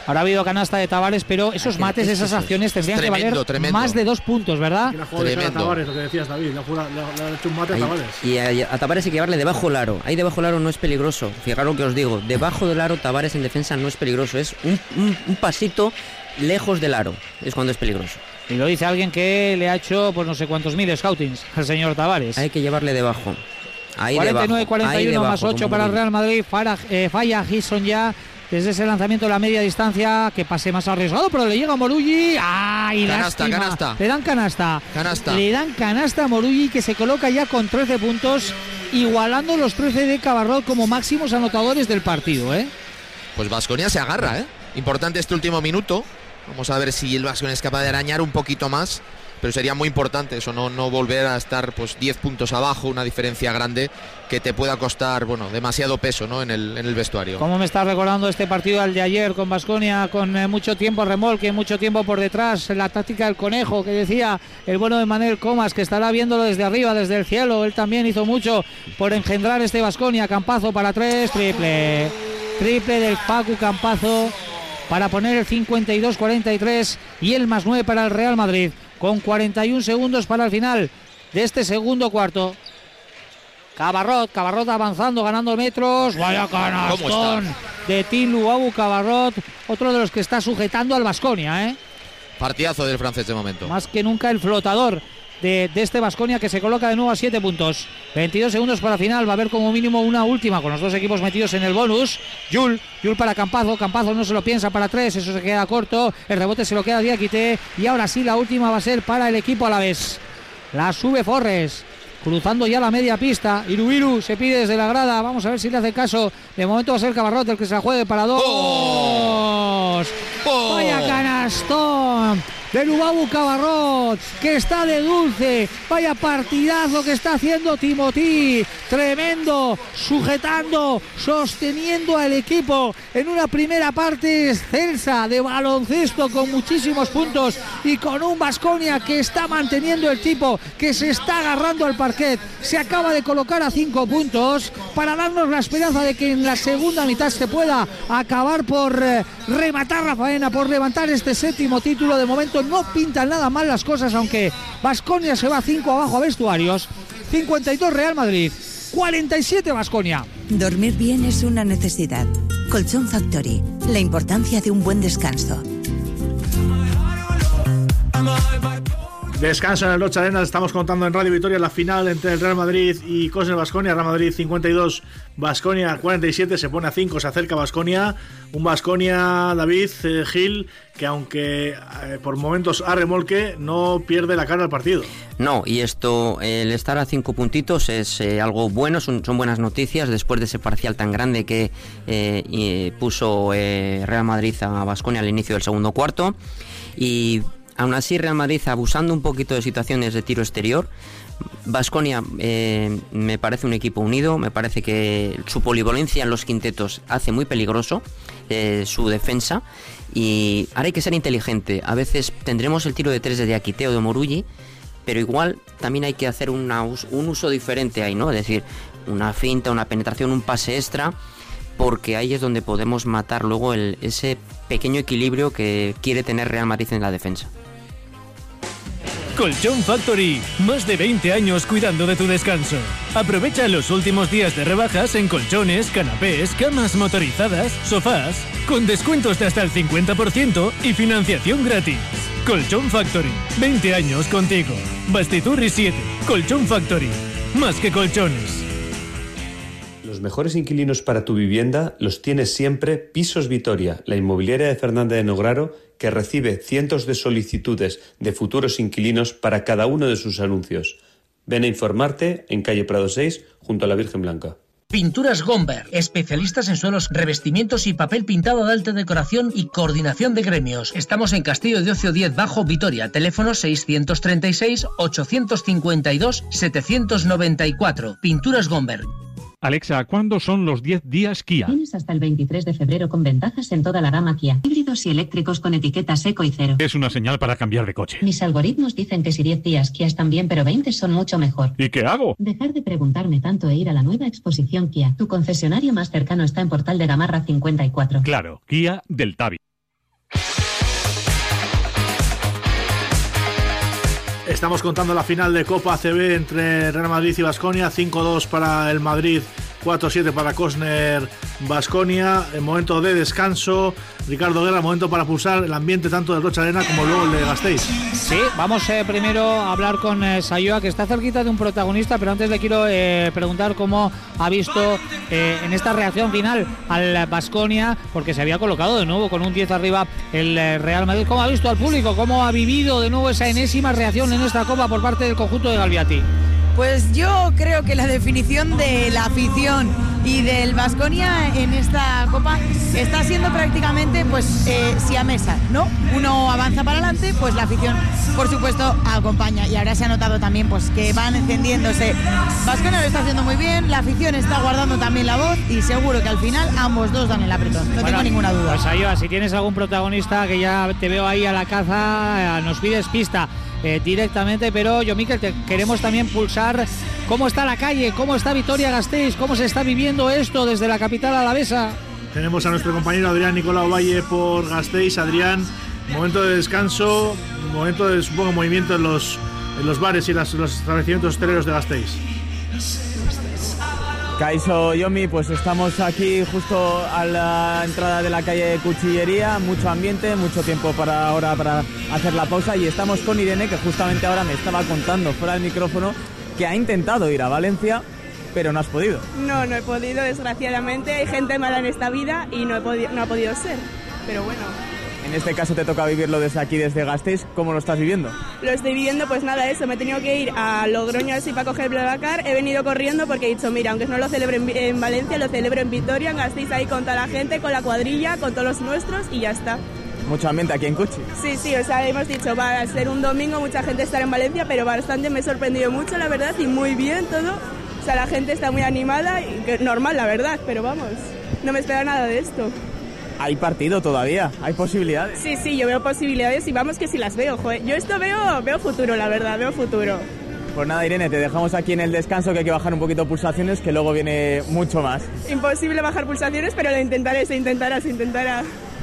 Ahora ha habido canasta de Tavares, pero esos mates, esas acciones tendrían que valer tremendo. más de dos puntos, ¿verdad? Tremendo. A Tavares, lo que decías, David, le ha hecho un mate a Tavares. Y a, a Tavares hay que llevarle debajo del aro. Ahí debajo del aro no es peligroso. Fijaros lo que os digo, debajo del aro Tavares en defensa no es peligroso. Es un, un, un pasito lejos del aro, es cuando es peligroso. Y lo dice alguien que le ha hecho pues no sé cuántos mil scoutings al señor Tavares. Hay que llevarle debajo. Ahí cuarenta y nueve cuarenta y uno debajo, más ocho para el Real Madrid. Fara, eh, falla Gison ya desde ese lanzamiento de la media distancia, que pase más arriesgado, pero le llega a Morulli. ¡Ay, canasta, lástima! canasta. Le dan canasta. Canasta. Le dan canasta a Morulli, que se coloca ya con trece puntos, igualando los trece de Cabarrot como máximos anotadores del partido, ¿eh? Pues Baskonia se agarra, ¿eh? Importante este último minuto. Vamos a ver si el Baskonia es capaz de arañar un poquito más, pero sería muy importante eso, no, no volver a estar pues diez puntos abajo, una diferencia grande que te pueda costar, bueno, demasiado peso, ¿no? en el, en el vestuario. ¿Cómo me está recordando este partido al de ayer con Baskonia, con eh, mucho tiempo remolque, mucho tiempo por detrás, la táctica del conejo que decía el bueno de Manuel Comas, que estará viéndolo desde arriba, desde el cielo? Él también hizo mucho por engendrar este Baskonia. Campazo para tres, triple, triple del Pacu Campazo para poner el cincuenta y dos cuarenta y tres y el más nueve para el Real Madrid, con cuarenta y un segundos para el final de este segundo cuarto. Cabarrot, Cabarrot avanzando, ganando metros. Vaya canastón de Tim Luabu Cabarrot, otro de los que está sujetando al Baskonia, ¿eh? Partidazo del francés de momento. Más que nunca el flotador de, de este Baskonia, que se coloca de nuevo a siete puntos. veintidós segundos para el final. Va a haber como mínimo una última con los dos equipos metidos en el bonus. Yul, Yul para Campazo. Campazo no se lo piensa para tres. Eso se queda corto. El rebote se lo queda Diakité. Y ahora sí, la última va a ser para el equipo alavés. La sube Forres, cruzando ya la media pista. Iruiru se pide desde la grada. Vamos a ver si le hace caso. De momento va a ser Cabarrot el que se la juegue para dos. Oh. Oh. Vaya canastón de Luabu Cabarrot, que está de dulce. Vaya partidazo que está haciendo Timothy. Tremendo, sujetando, sosteniendo al equipo en una primera parte excelsa de baloncesto, con muchísimos puntos y con un Baskonia que está manteniendo el tipo, que se está agarrando al parquet. Se acaba de colocar a cinco puntos para darnos la esperanza de que en la segunda mitad se pueda acabar por eh, rematar la faena, por levantar este séptimo título. De momento no pintan nada mal las cosas, aunque Baskonia se va cinco abajo a vestuarios. cincuenta y dos Real Madrid, cuarenta y siete Baskonia. Dormir bien es una necesidad. Colchón Factory, la importancia de un buen descanso. Descanso en el Rocha Arena. Estamos contando en Radio Vitoria la final entre el Real Madrid y Cosel Baskonia. Real Madrid cincuenta y dos, Baskonia cuarenta y siete. Se pone a cinco, se acerca Baskonia. Un Baskonia, David, eh, Gil, que aunque eh, por momentos a remolque, no pierde la cara al partido. No, y esto, el estar a cinco puntitos es eh, algo bueno, son, son buenas noticias después de ese parcial tan grande que eh, y puso eh, Real Madrid a Baskonia al inicio del segundo cuarto. Y aún así Real Madrid abusando un poquito de situaciones de tiro exterior. Baskonia eh, me parece un equipo unido, me parece que su polivolencia en los quintetos hace muy peligroso eh, su defensa, y ahora hay que ser inteligente. A veces tendremos el tiro de tres de Diakité o de Morulli, pero igual también hay que hacer una, un uso diferente ahí, ¿no? Es decir, una finta, una penetración, un pase extra, porque ahí es donde podemos matar luego el, ese pequeño equilibrio que quiere tener Real Madrid en la defensa. Colchón Factory, más de veinte años cuidando de tu descanso. Aprovecha los últimos días de rebajas en colchones, canapés, camas motorizadas, sofás, con descuentos de hasta el cincuenta por ciento y financiación gratis. Colchón Factory, veinte años contigo. Bastiturri siete, Colchón Factory, más que colchones. Los mejores inquilinos para tu vivienda los tienes siempre Pisos Vitoria, la inmobiliaria de Fernández de Nograro, que recibe cientos de solicitudes de futuros inquilinos para cada uno de sus anuncios. Ven a informarte en calle Prado seis, junto a la Virgen Blanca. Pinturas Gomber, especialistas en suelos, revestimientos y papel pintado de alta decoración y coordinación de gremios. Estamos en Castillo de Ocio diez Bajo, Vitoria. Teléfono seiscientos treinta y seis, ochocientos cincuenta y dos, setecientos noventa y cuatro. Pinturas Gomber. Alexa, ¿cuándo son los diez días Kia? Tienes hasta el veintitrés de febrero con ventajas en toda la gama Kia. Híbridos y eléctricos con etiqueta seco y cero. Es una señal para cambiar de coche. Mis algoritmos dicen que si diez días Kia están bien, pero veinte son mucho mejor. ¿Y qué hago? Dejar de preguntarme tanto e ir a la nueva exposición Kia. Tu concesionario más cercano está en Portal de Gamarra cincuenta y cuatro. Claro, Kia del Tabi. Estamos contando la final de Copa A C B entre Real Madrid y Baskonia, cinco dos para el Madrid, cuatro siete para Cosner Baskonia. En momento de descanso, Ricardo Guerra, momento para pulsar el ambiente tanto del Rocha Arena como luego el de Gasteiz. Sí, vamos eh, primero a hablar con eh, Sayoa, que está cerquita de un protagonista, pero antes le quiero eh, preguntar cómo ha visto eh, en esta reacción final al Baskonia, porque se había colocado de nuevo con un diez arriba el eh, Real Madrid. ¿Cómo ha visto al público? ¿Cómo ha vivido de nuevo esa enésima reacción en esta Copa por parte del conjunto de Galviati? Pues yo creo que la definición de la afición y del Baskonia en esta Copa está siendo prácticamente pues eh, siamesa, ¿no? Uno avanza para adelante, pues la afición por supuesto acompaña, y ahora se ha notado también pues que van encendiéndose. Baskonia lo está haciendo muy bien, la afición está guardando también la voz y seguro que al final ambos dos dan el apretón, no bueno, tengo ninguna duda. Pues Ayoa, si tienes algún protagonista, que ya te veo ahí a la caza, nos pides pista Eh, directamente, pero yo, Miquel, te queremos también pulsar cómo está la calle, cómo está Vitoria-Gasteiz, cómo se está viviendo esto desde la capital alavesa. Tenemos a nuestro compañero Adrián Nicolau Valle por Gasteiz. Adrián, momento de descanso, momento de, supongo, movimiento en los, en los bares y las, los establecimientos hosteleros de Gasteiz. Kaixo, Yomi, pues estamos aquí justo a la entrada de la calle de Cuchillería, mucho ambiente, mucho tiempo para ahora para hacer la pausa, y estamos con Irene, que justamente ahora me estaba contando fuera del micrófono que ha intentado ir a Valencia, pero no has podido. No, no he podido, desgraciadamente, hay gente mala en esta vida y no, he podi- no ha podido ser, pero bueno. En este caso te toca vivirlo desde aquí, desde Gasteiz. ¿Cómo lo estás viviendo? Lo estoy viviendo, pues nada, eso. Me he tenido que ir a Logroño así para coger el BlaBlaCar. He venido corriendo porque he dicho, mira, aunque no lo celebre en, en Valencia, lo celebro en Vitoria, en Gasteiz, ahí con toda la gente, con la cuadrilla, con todos los nuestros y ya está. Mucho ambiente aquí en Cuchi. Sí, sí, o sea, hemos dicho, va a ser un domingo, mucha gente estará en Valencia, pero bastante, me he sorprendido mucho, la verdad, y muy bien todo. O sea, la gente está muy animada y que, normal, la verdad, pero vamos, no me esperaba nada de esto. Hay partido todavía, hay posibilidades. Sí, sí, yo veo posibilidades y vamos que si las veo, joder. Yo esto veo, veo futuro, la verdad, veo futuro. Pues nada, Irene, te dejamos aquí en el descanso, que hay que bajar un poquito pulsaciones, que luego viene mucho más. Imposible bajar pulsaciones, pero lo intentaré, se intentará, se intentará.